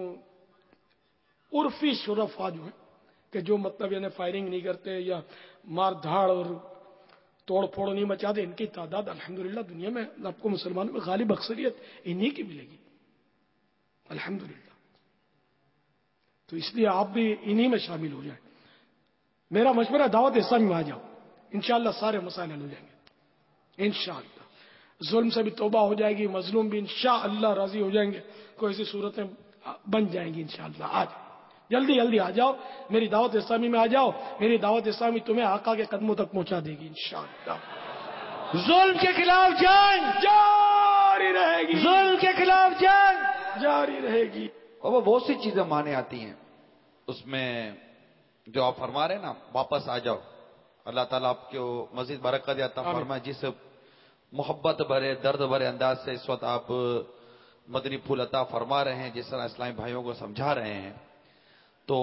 عرفی شرفا جو ہیں کہ جو مطلب یعنی فائرنگ نہیں کرتے یا مار دھاڑ اور توڑ پھوڑ نہیں مچاتے، ان کی تعداد الحمدللہ دنیا میں آپ کو مسلمانوں میں غالب اکثریت انہی کی ملے گی. الحمدللہ. تو اس لیے آپ بھی انہی میں شامل ہو جائیں. میرا مشورہ دعوت اسلامی میں آ جاؤ, انشاءاللہ سارے مسائل حل ہو جائیں گے انشاءاللہ. ظلم سے بھی توبہ ہو جائے گی, مظلوم بھی انشاءاللہ راضی ہو جائیں گے, کوئی ایسی صورتیں بن جائیں گی انشاءاللہ. آ جاؤ, جلدی جلدی آ جاؤ, میری دعوت اسلامی میں آ جاؤ. میری دعوت اسلامی تمہیں آقا کے قدموں تک پہنچا دے گی انشاءاللہ. ظلم کے خلاف جنگ جاری رہے گی, ظلم کے خلاف جنگ جاری رہے گی. اور وہ بہت سی چیزیں مانے آتی ہیں اس میں جو آپ فرما رہے ہیں نا, واپس آ جاؤ. اللہ تعالیٰ آپ کو مزید برکت عطا فرمائے. جس محبت بھرے درد بھرے انداز سے اس وقت آپ مدنی پھول عطا فرما رہے ہیں, جس طرح اسلامی بھائیوں کو سمجھا رہے ہیں, تو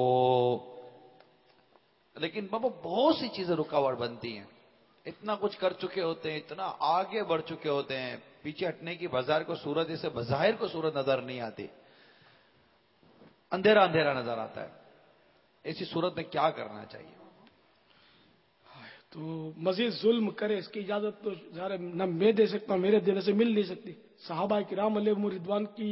لیکن بابا بہت سی چیزیں رکاوٹ بنتی ہیں. اتنا کچھ کر چکے ہوتے ہیں, اتنا آگے بڑھ چکے ہوتے ہیں, پیچھے ہٹنے کی بظاہر کو صورت جیسے بظاہر کو صورت نظر نہیں آتی, اندھیرا اندھیرا نظر آتا ہے. ایسی صورت میں کیا کرنا چاہیے؟ تو مزید ظلم کرے اس کی اجازت تو ظاہر نہ میں دے سکتا ہوں, میرے دینے سے مل نہیں سکتی. صحابہ کرام علیہم رضوان کی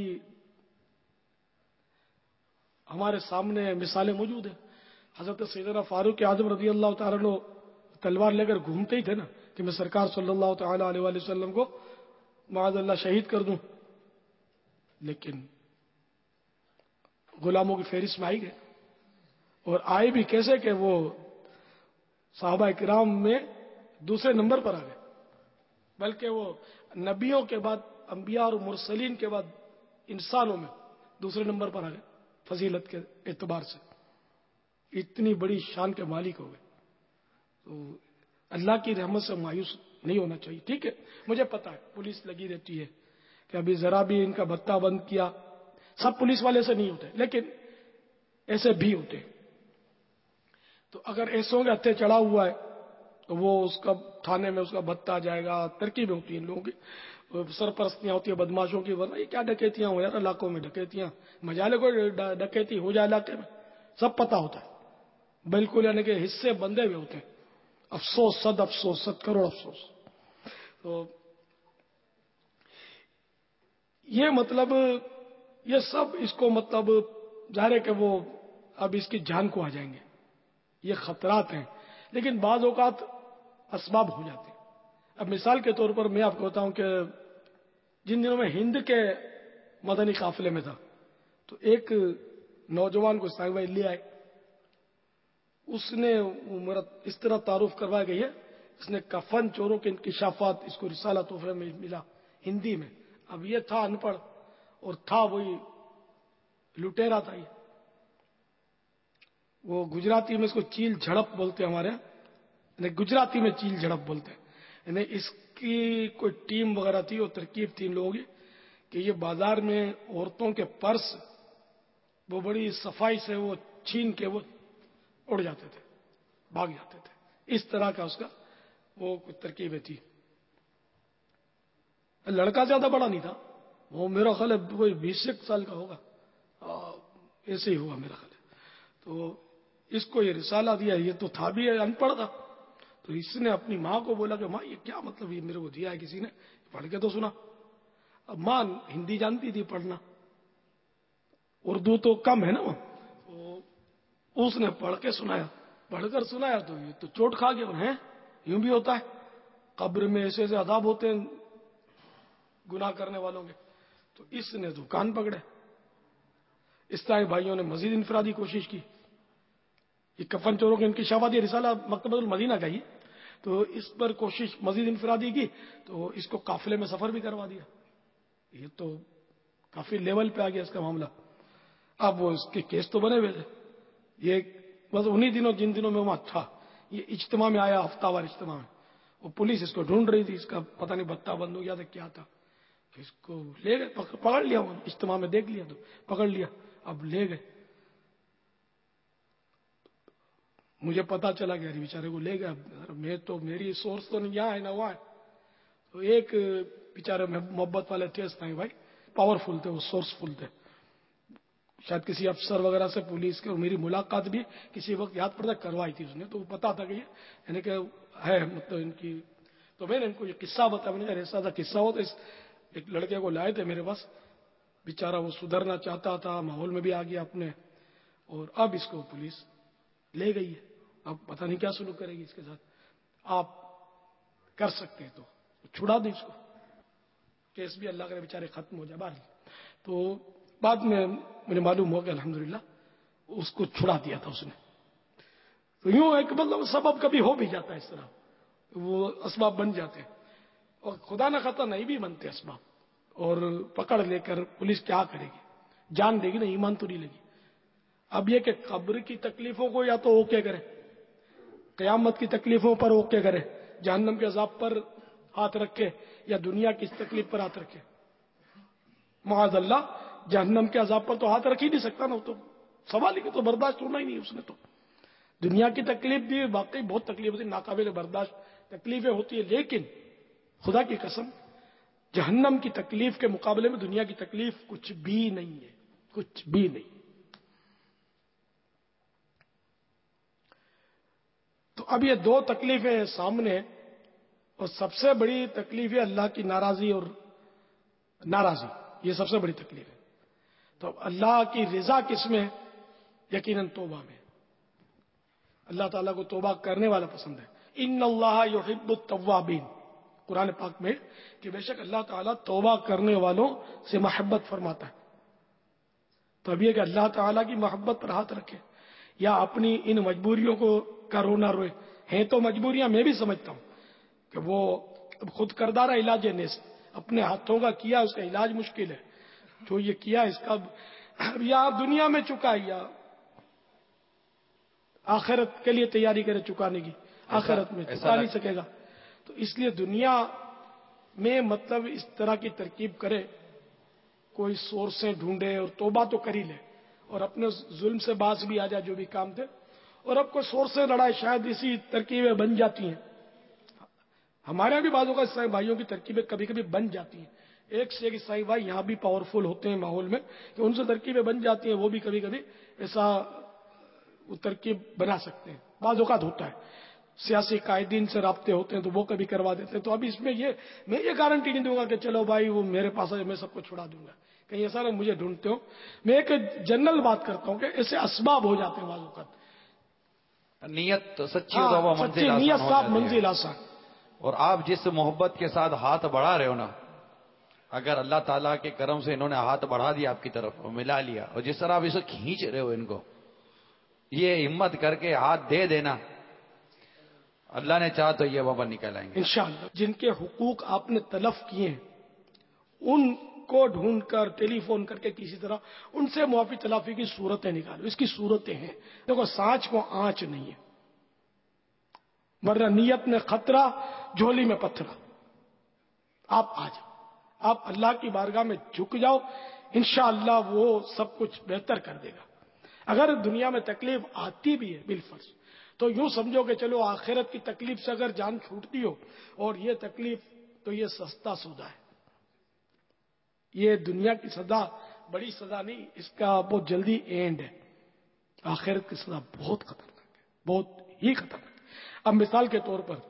ہمارے سامنے مثالیں موجود ہیں. حضرت سیدنا فاروق اعظم رضی اللہ تعالیٰ عنہ تلوار لے کر گھومتے ہی تھے نا کہ میں سرکار صلی اللہ تعالی علیہ وآلہ وسلم کو معاذ اللہ شہید کر دوں, لیکن غلاموں کی فہرست میں آئی گئے. اور آئے بھی کیسے کہ وہ صحابہ کرام میں دوسرے نمبر پر آ گئے, بلکہ وہ نبیوں کے بعد, انبیاء اور مرسلین کے بعد انسانوں میں دوسرے نمبر پر آ گئے فضیلت کے اعتبار سے. اتنی بڑی شان کے مالک ہو گئے. تو اللہ کی رحمت سے مایوس نہیں ہونا چاہیے. ٹھیک ہے, مجھے پتا ہے پولیس لگی رہتی ہے کہ ابھی ذرا بھی ان کا بھتہ بند کیا. سب پولیس والے سے نہیں ہوتے, لیکن ایسے بھی ہوتے ہیں. تو اگر ایسوں کے ہتھے چڑھا ہوا ہے تو وہ اس کا تھانے میں اس کا بھتہ آ جائے گا. ترکیبیں ہوتی ہیں ان لوگوں کی, سرپرستیاں ہوتی ہیں بدماشوں کی. ورنہ یہ کیا ڈکیتیاں ہو یار علاقوں میں, ڈکیتیاں مجالے کو ڈکیتی ہو جائے علاقے میں سب پتہ ہوتا ہے. بالکل یعنی کہ حصے بندے ہوئے ہوتے ہیں. افسوس, صد کروڑ افسوس. تو یہ مطلب یہ سب اس کو مطلب ظاہر ہے کہ وہ اب اس کی جان کو آ جائیں گے. یہ خطرات ہیں, لیکن بعض اوقات اسباب ہو جاتے ہیں. اب مثال کے طور پر میں آپ کو بتاؤں کہ جن دنوں میں ہند کے مدنی قافلے میں تھا تو ایک نوجوان کو اسلام بھائی لے آئے. اس نے میرا اس طرح تعارف کروایا گئی ہے, اس نے کفن چوروں کے انکشافات اس کو رسالہ تحفے میں ملا ہندی میں. اب یہ تھا ان پڑھ اور تھا وہی لٹیرا تھا. یہ وہ گجراتی میں اس کو چیل جھڑپ بولتے ہیں ہمارے, یعنی گجراتی میں چیل جھڑپ بولتے ہیں. یعنی اس کی کوئی ٹیم وغیرہ تھی, اور ترکیب تھی ان لوگوں کی کہ یہ بازار میں عورتوں کے پرس وہ بڑی صفائی سے وہ چھین کے وہ اڑ جاتے تھے, بھاگ جاتے تھے. اس طرح کا اس کا وہ ترکیبیں تھی. لڑکا زیادہ بڑا نہیں تھا, وہ میرا خیال ہے کوئی 20 سال کا ہوگا, ایسے ہی ہوا میرا خیال ہے. تو اس کو یہ رسالہ دیا, یہ تو تھا بھی ان پڑھ تھا. تو اس نے اپنی ماں کو بولا کہ ماں یہ کیا مطلب, یہ میرے کو دیا ہے کسی نے, پڑھ کے تو سنا. اب ماں ہندی جانتی تھی پڑھنا, اردو تو کم ہے نا وہ, تو اس نے پڑھ کے سنایا. پڑھ کر سنایا تو یہ تو چوٹ کھا گیا. ہیں یوں بھی ہوتا ہے, قبر میں ایسے ایسے عذاب ہوتے ہیں گناہ کرنے والوں کے. تو اس نے تو کان پکڑے. اسلامی بھائیوں نے مزید انفرادی کوشش کی. یہ کفن چوروں کے انکشافات یہ رسالہ مکتبۃ المدینہ کا ہی, تو اس پر کوشش مزید انفرادی کی. تو اس کو قافلے میں سفر بھی کروا دیا. یہ تو کافی لیول پہ آ گیا اس کا معاملہ. اب وہ اس کے کیس تو بنے ہوئے تھے. یہ بس انہی دنوں جن دنوں میں وہاں تھا, یہ اجتماع میں آیا, ہفتہ وار اجتماع میں. وہ پولیس اس کو ڈھونڈ رہی تھی, اس کا پتہ نہیں بھتہ بند ہو گیا تھا کیا تھا. اس کو لے گئے, پکڑ لیا. وہ اجتماع میں دیکھ لیا تو پکڑ لیا. اب لے گئے. مجھے پتا چلا کہ یار بیچارے کو لے گئے. میں تو میری سورس تو نہیں یہاں ہے نہ وہاں ہے. تو ایک بیچارے محبت والے تھے اسلامی بھائی, پاورفل تھے, وہ سورسفل تھے. شاید کسی افسر وغیرہ سے پولیس کے, میری ملاقات بھی کسی وقت یاد پڑتا کروائی تھی اس نے. تو وہ پتا تھا کہ یہ یعنی کہ ہے مطلب ان کی. تو میں نے ان کو یہ قصہ بتایا. میں نے کہا ایسا تھا قصہ ہو. تو اس ایک لڑکے کو لائے تھے میرے پاس, بیچارہ وہ سدھرنا چاہتا تھا، ماحول میں بھی آ گیا اپنے، اور اب اس کو پولیس لے گئی ہے. اب پتہ نہیں کیا سلوک کرے گی اس کے ساتھ. آپ کر سکتے ہیں تو چھڑا دیں اس کو، کیس بھی اللہ کرے بیچارے ختم ہو جائے. بہرحال تو بعد میں مجھے معلوم ہو کہ الحمدللہ اس کو چھڑا دیا تھا اس نے. تو یوں ایک مطلب سبب کبھی ہو بھی جاتا ہے، اس طرح وہ اسباب بن جاتے ہیں، اور خدا نہ خطا نہیں بھی بنتے اسباب. اور پکڑ لے کر پولیس کیا کرے گی؟ جان دے گی نا، ایمان تو نہیں لے گی. اب یہ کہ قبر کی تکلیفوں کو یا تو اوکے کرے، قیامت کی تکلیفوں پر اوکے کرے، جہنم کے عذاب پر ہاتھ رکھے، یا دنیا کی تکلیف پر ہاتھ رکھے. معاذ اللہ جہنم کے عذاب پر تو ہاتھ رکھ ہی نہیں سکتا نا، تو سوال ہی کہ تو برداشت ہونا ہی نہیں اس نے. تو دنیا کی تکلیف بھی واقعی بہت تکلیف ہوتی ہے، ناقابل برداشت تکلیفیں ہوتی ہے، لیکن خدا کی قسم جہنم کی تکلیف کے مقابلے میں دنیا کی تکلیف کچھ بھی نہیں ہے، کچھ بھی نہیں. تو اب یہ دو تکلیفیں سامنے، اور سب سے بڑی تکلیف ہے اللہ کی ناراضی اور ناراضی، یہ سب سے بڑی تکلیف ہے. تو اللہ کی رضا کس میں؟ یقیناً توبہ میں. اللہ تعالیٰ کو توبہ کرنے والا پسند ہے. ان اللہ یحب التوابین، قرآن پاک میں کہ بے شک اللہ تعالیٰ توبہ کرنے والوں سے محبت فرماتا ہے. تو اب یہ کہ اللہ تعالیٰ کی محبت پر ہاتھ رکھے یا اپنی ان مجبوریوں کو کا رونا روئے. ہیں تو مجبوریاں میں بھی سمجھتا ہوں کہ وہ خود کردارہ علاج نیست، اپنے ہاتھوں کا کیا اس کا علاج مشکل ہے. جو یہ کیا اس کا یا دنیا میں چکا یا آخرت کے لیے تیاری کرے چکانے کی، آخرت میں چکا نہیں سکے گا. تو اس لیے دنیا میں مطلب اس طرح کی ترکیب کرے، کوئی سورسیں ڈھونڈے اور توبہ تو کر ہی لے، اور اپنے ظلم سے باز بھی آ جائے جو بھی کام تھے. اور اب کوئی سورسیں لڑائے، شاید اسی ترکیبیں بن جاتی ہیں. ہمارے یہاں بھی بعضوں کا عیسائی بھائیوں کی ترکیبیں کبھی کبھی بن جاتی ہیں. ایک سے ایک عیسائی بھائی یہاں بھی پاورفل ہوتے ہیں ماحول میں کہ ان سے ترکیبیں بن جاتی ہیں، وہ بھی کبھی کبھی ایسا وہ ترکیب بنا سکتے ہیں. بعض اوقات ہوتا ہے سیاسی قائدین سے رابطے ہوتے ہیں تو وہ کبھی کروا دیتے ہیں. تو اب اس میں میں یہ گارنٹی نہیں دوں گا کہ چلو بھائی وہ میرے پاس ہے میں سب کو چھڑا دوں گا، کہیں ایسا نہ مجھے ڈھونڈتے ہو. میں ایک جنرل بات کرتا ہوں کہ ایسے اسباب ہو جاتے ہیں بعض اوقات. نیت سچی ہو تو وہ سچی نیت صاف منزل آسان. اور آپ جس محبت کے ساتھ ہاتھ بڑھا رہے ہو نا، اگر اللہ تعالیٰ کے کرم سے انہوں نے ہاتھ بڑھا دیا آپ کی طرف اور ملا لیا، اور جس طرح آپ اسے کھینچ رہے ہو ان کو، یہ ہمت کر کے ہاتھ دے دینا، اللہ نے چاہا تو یہ بابا نکل آئیں گے انشاءاللہ. جن کے حقوق آپ نے تلف کیے ہیں ان کو ڈھونڈ کر ٹیلی فون کر کے کسی طرح ان سے معافی تلافی کی صورتیں نکالو. اس کی صورتیں ہیں. دیکھو سانچ کو آنچ نہیں ہے، ورنہ نیت میں خطرہ جھولی میں پتھرا. آپ آ جاؤ، آپ اللہ کی بارگاہ میں جھک جاؤ، انشاءاللہ وہ سب کچھ بہتر کر دے گا. اگر دنیا میں تکلیف آتی بھی ہے بالفرض تو یوں سمجھو کہ چلو آخرت کی تکلیف سے اگر جان چھوٹتی ہو، اور یہ تکلیف تو یہ سستا سودا ہے. یہ دنیا کی سزا بڑی سزا نہیں، اس کا بہت جلدی اینڈ ہے. آخرت کی سزا بہت خطرناک ہے، بہت ہی خطرناک. اب مثال کے طور پر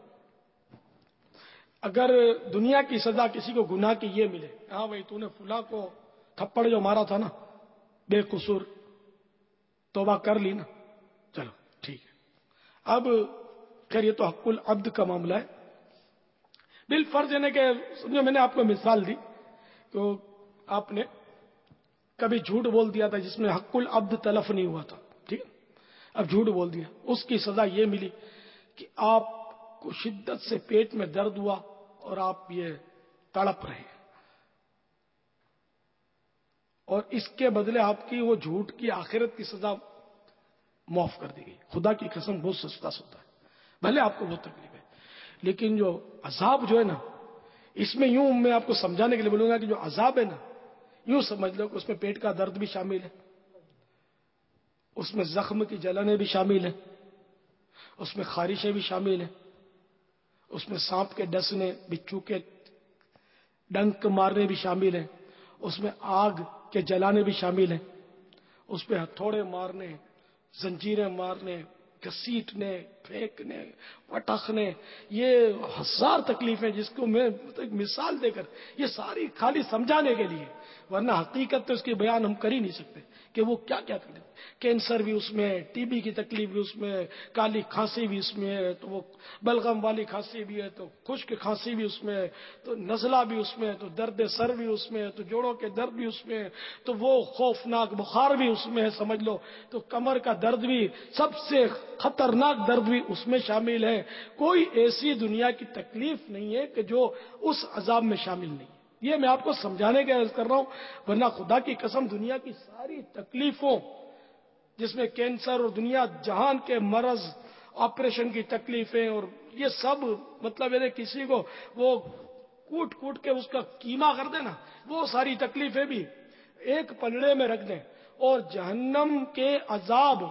اگر دنیا کی سزا کسی کو گناہ کی یہ ملے، ہاں بھائی تو نے فلاں کو تھپڑ جو مارا تھا نا بے قصور، توبہ کر لی نا، چلو ٹھیک ہے. اب خیر یہ تو حق العبد کا معاملہ ہے. بالفرض یعنی کہ سمجھو میں نے آپ کو مثال دی تو آپ نے کبھی جھوٹ بول دیا تھا جس میں حق العبد تلف نہیں ہوا تھا، ٹھیک ہے. اب جھوٹ بول دیا، اس کی سزا یہ ملی کہ آپ کو شدت سے پیٹ میں درد ہوا اور آپ یہ تڑپ رہے ہیں، اور اس کے بدلے آپ کی وہ جھوٹ کی آخرت کی سزا معاف کر دی گئی. خدا کی قسم بہت سستا سودا ہے. بھلے آپ کو بہت تکلیف ہے، لیکن جو عذاب جو ہے نا، اس میں یوں میں آپ کو سمجھانے کے لیے بولوں گا کہ جو عذاب ہے نا، یوں سمجھ لو کہ اس میں پیٹ کا درد بھی شامل ہے، اس میں زخم کی جلنیں بھی شامل ہیں، اس میں خارشیں بھی شامل ہیں، اس میں سانپ کے ڈسنے، بچھو کے ڈنک مارنے بھی شامل ہیں، اس میں آگ کے جلانے بھی شامل ہیں، اس پہ ہتھوڑے مارنے، زنجیریں مارنے، گھسیٹنے، پھینکنے پٹخنے، یہ ہزار تکلیفیں جس کو میں ایک مثال دے کر یہ ساری خالی سمجھانے کے لیے، ورنہ حقیقت تو اس کی بیان ہم کر ہی نہیں سکتے کہ وہ کیا کیا تکلیف، کینسر بھی اس میں، ٹی بی کی تکلیف بھی اس میں، کالی کھانسی بھی اس میں ہے، تو وہ بلغم والی کھانسی بھی ہے، تو خشک کھانسی بھی اس میں ہے، تو نزلہ بھی اس میں ہے، تو درد سر بھی اس میں ہے، تو جوڑوں کے درد بھی اس میں ہے، تو وہ خوفناک بخار بھی اس میں ہے سمجھ لو، تو کمر کا درد بھی، سب سے خطرناک درد بھی اس میں شامل ہے۔ کوئی ایسی دنیا کی تکلیف نہیں ہے کہ جو اس عذاب میں شامل نہیں ہے۔ یہ میں آپ کو سمجھانے کا عرض کر رہا ہوں، ورنہ خدا کی قسم دنیا کی ساری تکلیفوں، جس میں کینسر اور دنیا جہان کے مرض، آپریشن کی تکلیفیں، اور یہ سب مطلب ہے کسی کو وہ کوٹ کوٹ کے اس کا کیما کر دے نا، وہ ساری تکلیفیں بھی ایک پلڑے میں رکھ دیں، اور جہنم کے عذاب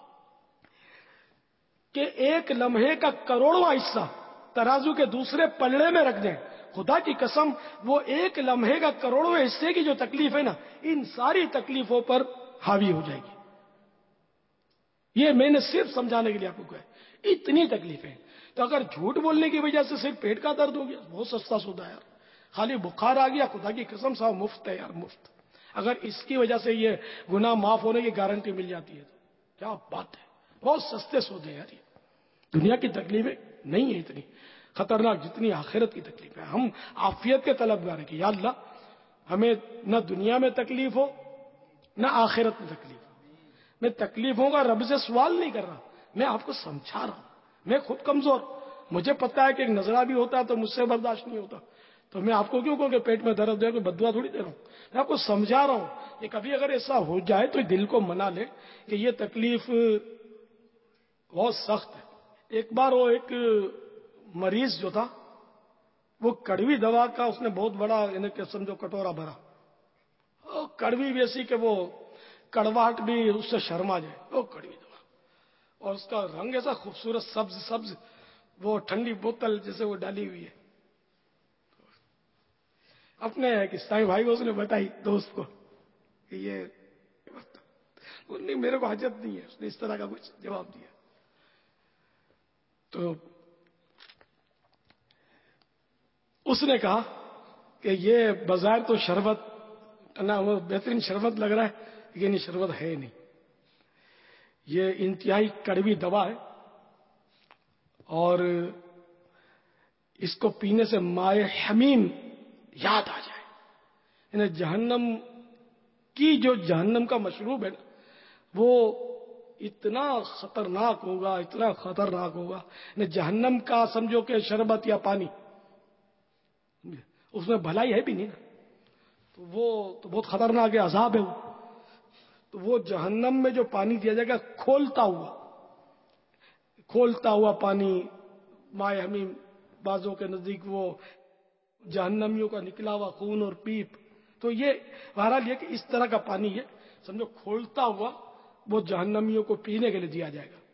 کہ ایک لمحے کا کروڑواں حصہ ترازو کے دوسرے پلڑے میں رکھ دیں، خدا کی قسم وہ ایک لمحے کا کروڑویں حصے کی جو تکلیف ہے نا، ان ساری تکلیفوں پر حاوی ہو جائے گی۔ یہ میں نے صرف سمجھانے کے لیے آپ کو کہا، اتنی تکلیفیں۔ تو اگر جھوٹ بولنے کی وجہ سے صرف پیٹ کا درد ہو گیا، بہت سستا سودا ہے یار، خالی بخار آ گیا، خدا کی قسم صاحب مفت ہے یار، مفت۔ اگر اس کی وجہ سے یہ گناہ معاف ہونے کی گارنٹی مل جاتی ہے تو کیا بات ہے، بہت سستے سودے یار۔ یہ دنیا کی تکلیفیں نہیں ہے اتنی خطرناک جتنی آخرت کی تکلیف ہے۔ ہم عافیت کے طلبگار ہیں کہ یا اللہ ہمیں نہ دنیا میں تکلیف ہو نہ آخرت میں تکلیف ہو۔ میں تکلیفوں کا رب سے سوال نہیں کر رہا، میں آپ کو سمجھا رہا ہوں۔ میں خود کمزور، مجھے پتا ہے کہ ایک نظرہ بھی ہوتا ہے تو مجھ سے برداشت نہیں ہوتا، تو میں آپ کو کیوں کہوں کہ پیٹ میں درد ہے، کوئی بددعا تھوڑی دے رہا ہوں، میں آپ کو سمجھا رہا ہوں کہ کبھی اگر ایسا ہو جائے تو دل کو منا لے کہ یہ تکلیف بہت سخت ہے۔ ایک بار وہ ایک مریض جو تھا وہ کڑوی دوا کا اس نے بہت بڑا یعنی کہ سمجھو کٹورا بھرا، کڑوی بھی ایسی کہ وہ کڑواہٹ بھی اس سے شرما جائے، وہ کڑوی دوا، اور اس کا رنگ ایسا خوبصورت سبز سبز، وہ ٹھنڈی بوتل جیسے وہ ڈالی ہوئی ہے۔ اپنے ایک اسلامی بھائی کو اس نے بتائی، دوست کو، کہ یہ نہیں میرے کو حاجت نہیں ہے، اس نے اس طرح کا کچھ جواب دیا۔ تو اس نے کہا کہ یہ بظاہر تو شربت نا وہ بہترین شربت لگ رہا ہے، لیکن یہ شربت ہے نہیں، یہ انتہائی کڑوی دوا ہے، اور اس کو پینے سے مائع حمیم یاد آ جائے، یعنی جہنم کی جو جہنم کا مشروب ہے نا وہ اتنا خطرناک ہوگا، اتنا خطرناک ہوگا، یعنی جہنم کا سمجھو کہ شربت یا پانی، اس میں بھلائی ہے بھی نہیں نا، تو وہ تو بہت خطرناک عذاب ہے وہ۔ تو وہ جہنم میں جو پانی دیا جائے گا کھولتا ہوا پانی، مائع حمیم، بازوں کے نزدیک وہ جہنمیوں کا نکلا ہوا خون اور پیپ، تو یہ بہرحال یہ کہ اس طرح کا پانی ہے سمجھو کھولتا ہوا، وہ جہنمیوں کو پینے کے لیے دیا جائے گا۔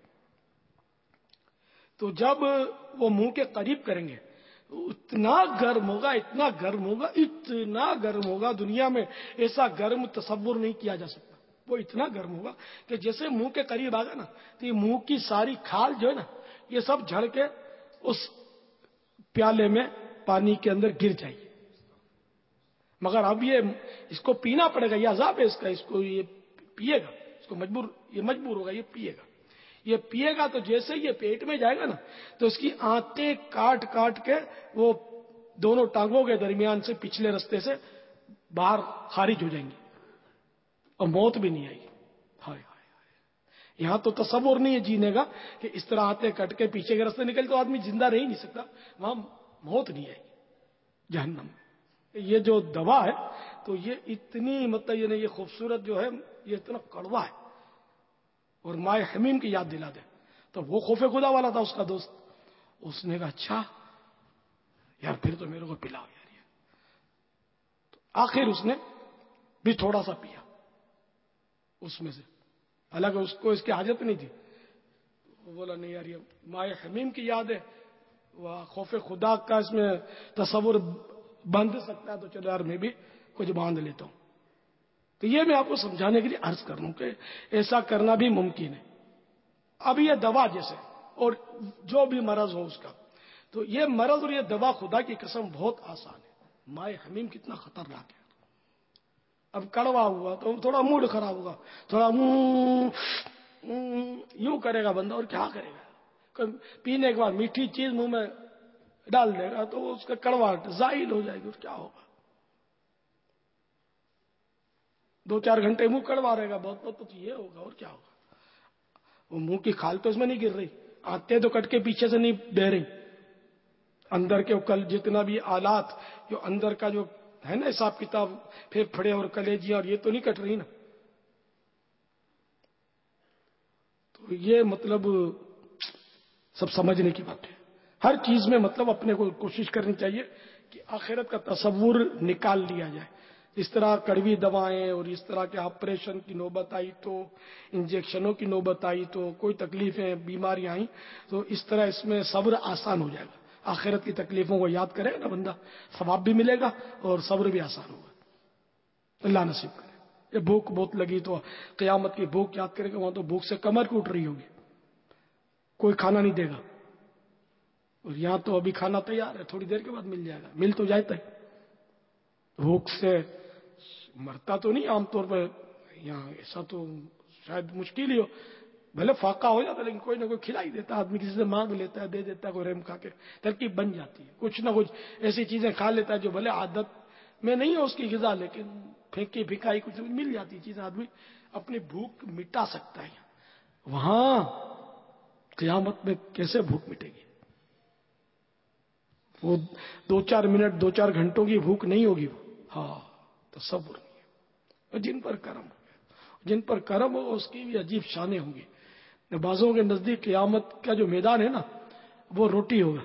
تو جب وہ منہ کے قریب کریں گے اتنا گرم ہوگا، اتنا گرم ہوگا، اتنا گرم ہوگا، دنیا میں ایسا گرم تصور نہیں کیا جا سکتا۔ وہ اتنا گرم ہوگا کہ جیسے منہ کے قریب آ گا نا تو یہ منہ کی ساری کھال جو ہے نا یہ سب جھڑ کے اس پیالے میں پانی کے اندر گر جائے گی۔ مگر اب یہ اس کو پینا پڑے گا، یہ عذاب ہے اس کا، اس کو یہ پیے گا، اس کو مجبور ہوگا، یہ پیے گا۔ یہ پیے گا تو جیسے یہ پیٹ میں جائے گا نا تو اس کی آنتیں کاٹ کاٹ کے وہ دونوں ٹانگوں کے درمیان سے پچھلے رستے سے باہر خارج ہو جائیں گی، اور موت بھی نہیں آئے گی۔ ہائے ہائے ہائے، یہاں تو تصور نہیں ہے جینے کا کہ اس طرح آنتیں کٹ کے پیچھے کے رستے نکل تو آدمی زندہ رہ ہی نہیں سکتا، وہاں موت نہیں آئے گی جہنم میں۔ یہ جو دوا ہے تو یہ اتنی مطلب یہ خوبصورت جو ہے یہ اتنا کڑوا ہے، اور مائع حمیم کی یاد دلا دے۔ تو وہ خوف خدا والا تھا اس کا دوست، اس نے کہا اچھا یار پھر تو میرے کو پلاؤ یار یہ۔ تو آخر اس نے بھی تھوڑا سا پیا اس میں سے، حالانکہ اس کو اس کی حاجت نہیں تھی۔ وہ بولا نہیں یار یہ مائع حمیم کی یاد ہے، وہ خوف خدا کا اس میں تصور باندھ سکتا ہے، تو چلو یار میں بھی کچھ باندھ لیتا ہوں۔ تو یہ میں آپ کو سمجھانے کے لیے عرض کر رہا ہوں کہ ایسا کرنا بھی ممکن ہے۔ اب یہ دوا جیسے اور جو بھی مرض ہو اس کا. تو یہ مرض اور یہ دوا خدا کی قسم بہت آسان ہے. مائے حمیم کتنا خطرناک ہے. اب کڑوا ہوا تو تھوڑا موڈ خراب ہوگا, تھوڑا یوں کرے گا بندہ, اور کیا کرے گا. پینے کے بعد میٹھی چیز منہ میں ڈال دے گا تو اس کا کڑواہٹ زائل ہو جائے گی, اور کیا ہوگا. 2-4 گھنٹے منہ کڑوا رہے گا بہت بہت, تو یہ ہوگا اور کیا ہوگا. وہ منہ کی کھال تو اس میں نہیں گر رہی, آتے تو کٹ کے پیچھے سے نہیں بہ رہی, اندر کے کل جتنا بھی آلات جو اندر کا جو ہے نا حساب کتاب, پھیپھڑے اور کلیجیاں, اور یہ تو نہیں کٹ رہی نا. تو یہ مطلب سب سمجھنے کی بات ہے. ہر چیز میں مطلب اپنے کو کوشش کرنی چاہیے کہ آخرت کا تصور نکال لیا جائے. اس طرح کڑوی دوائیں اور اس طرح کے آپریشن کی نوبت آئی تو, انجیکشنوں کی نوبت آئی تو, کوئی تکلیفیں بیماریاں آئیں تو اس طرح اس میں صبر آسان ہو جائے گا. آخرت کی تکلیفوں کو یاد کرے گا نا بندہ, ثواب بھی ملے گا اور صبر بھی آسان ہوگا. اللہ نصیب کرے. یہ بھوک بہت لگی تو قیامت کی بھوک یاد کرے گا, وہاں تو بھوک سے کمر ٹوٹ رہی ہوگی, کوئی کھانا نہیں دے گا. اور یہاں تو ابھی کھانا تیار ہے, تھوڑی دیر کے بعد مل جائے گا, مل تو جاتا ہے. بھوک سے مرتا تو نہیں عام طور پر یہاں, ایسا تو شاید مشکل ہی ہو, بھلے فاقہ ہو جاتا لیکن کوئی نہ کوئی کھلا ہی دیتا. آدمی کسی سے مانگ لیتا ہے, دے دیتا ہے, کوئی رحم کھا کے ترکیب بن جاتی ہے. کچھ نہ کچھ ایسی چیزیں کھا لیتا ہے جو بھلے عادت میں نہیں ہے اس کی غذا, لیکن پھینکی پھکائی کچھ مل جاتی چیزیں, آدمی اپنی بھوک مٹا سکتا ہے. وہاں قیامت میں کیسے بھوک مٹے گی. وہ 2-4 منٹ 2-4 گھنٹوں کی بھوک نہیں ہوگی وہ. ہاں تصور نہیں ہے. جن پر کرم ہو, جن پر کرم ہو اس کی بھی عجیب شانیں ہوں گی. بعضوں کے نزدیک قیامت کا جو میدان ہے نا وہ روٹی ہوگا.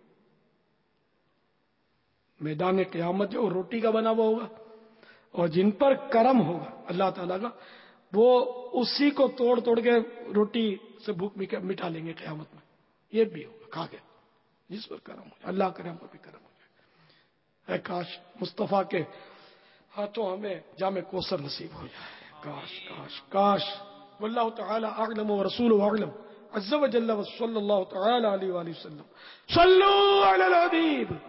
میدان قیامت جو روٹی کا بنا ہوا ہوگا, اور جن پر کرم ہوگا اللہ تعالیٰ کا, وہ اسی کو توڑ توڑ کے روٹی سے بھوک مٹا لیں گے قیامت میں. یہ بھی ہوگا کھا کے, جس پر کرم ہو. اللہ کرے ہم پر بھی کرم ہو جائے. اے کاش مصطفیٰ کے ہاتھوں ہمیں جام کوثر نصیب ہو جائے. کاش کاش کاش. واللہ تعالی اعلم ورسولہ اعلم عز وجل, وصلی اللہ تعالی علیہ وآلہ وسلم. صلوا علی الحبیب.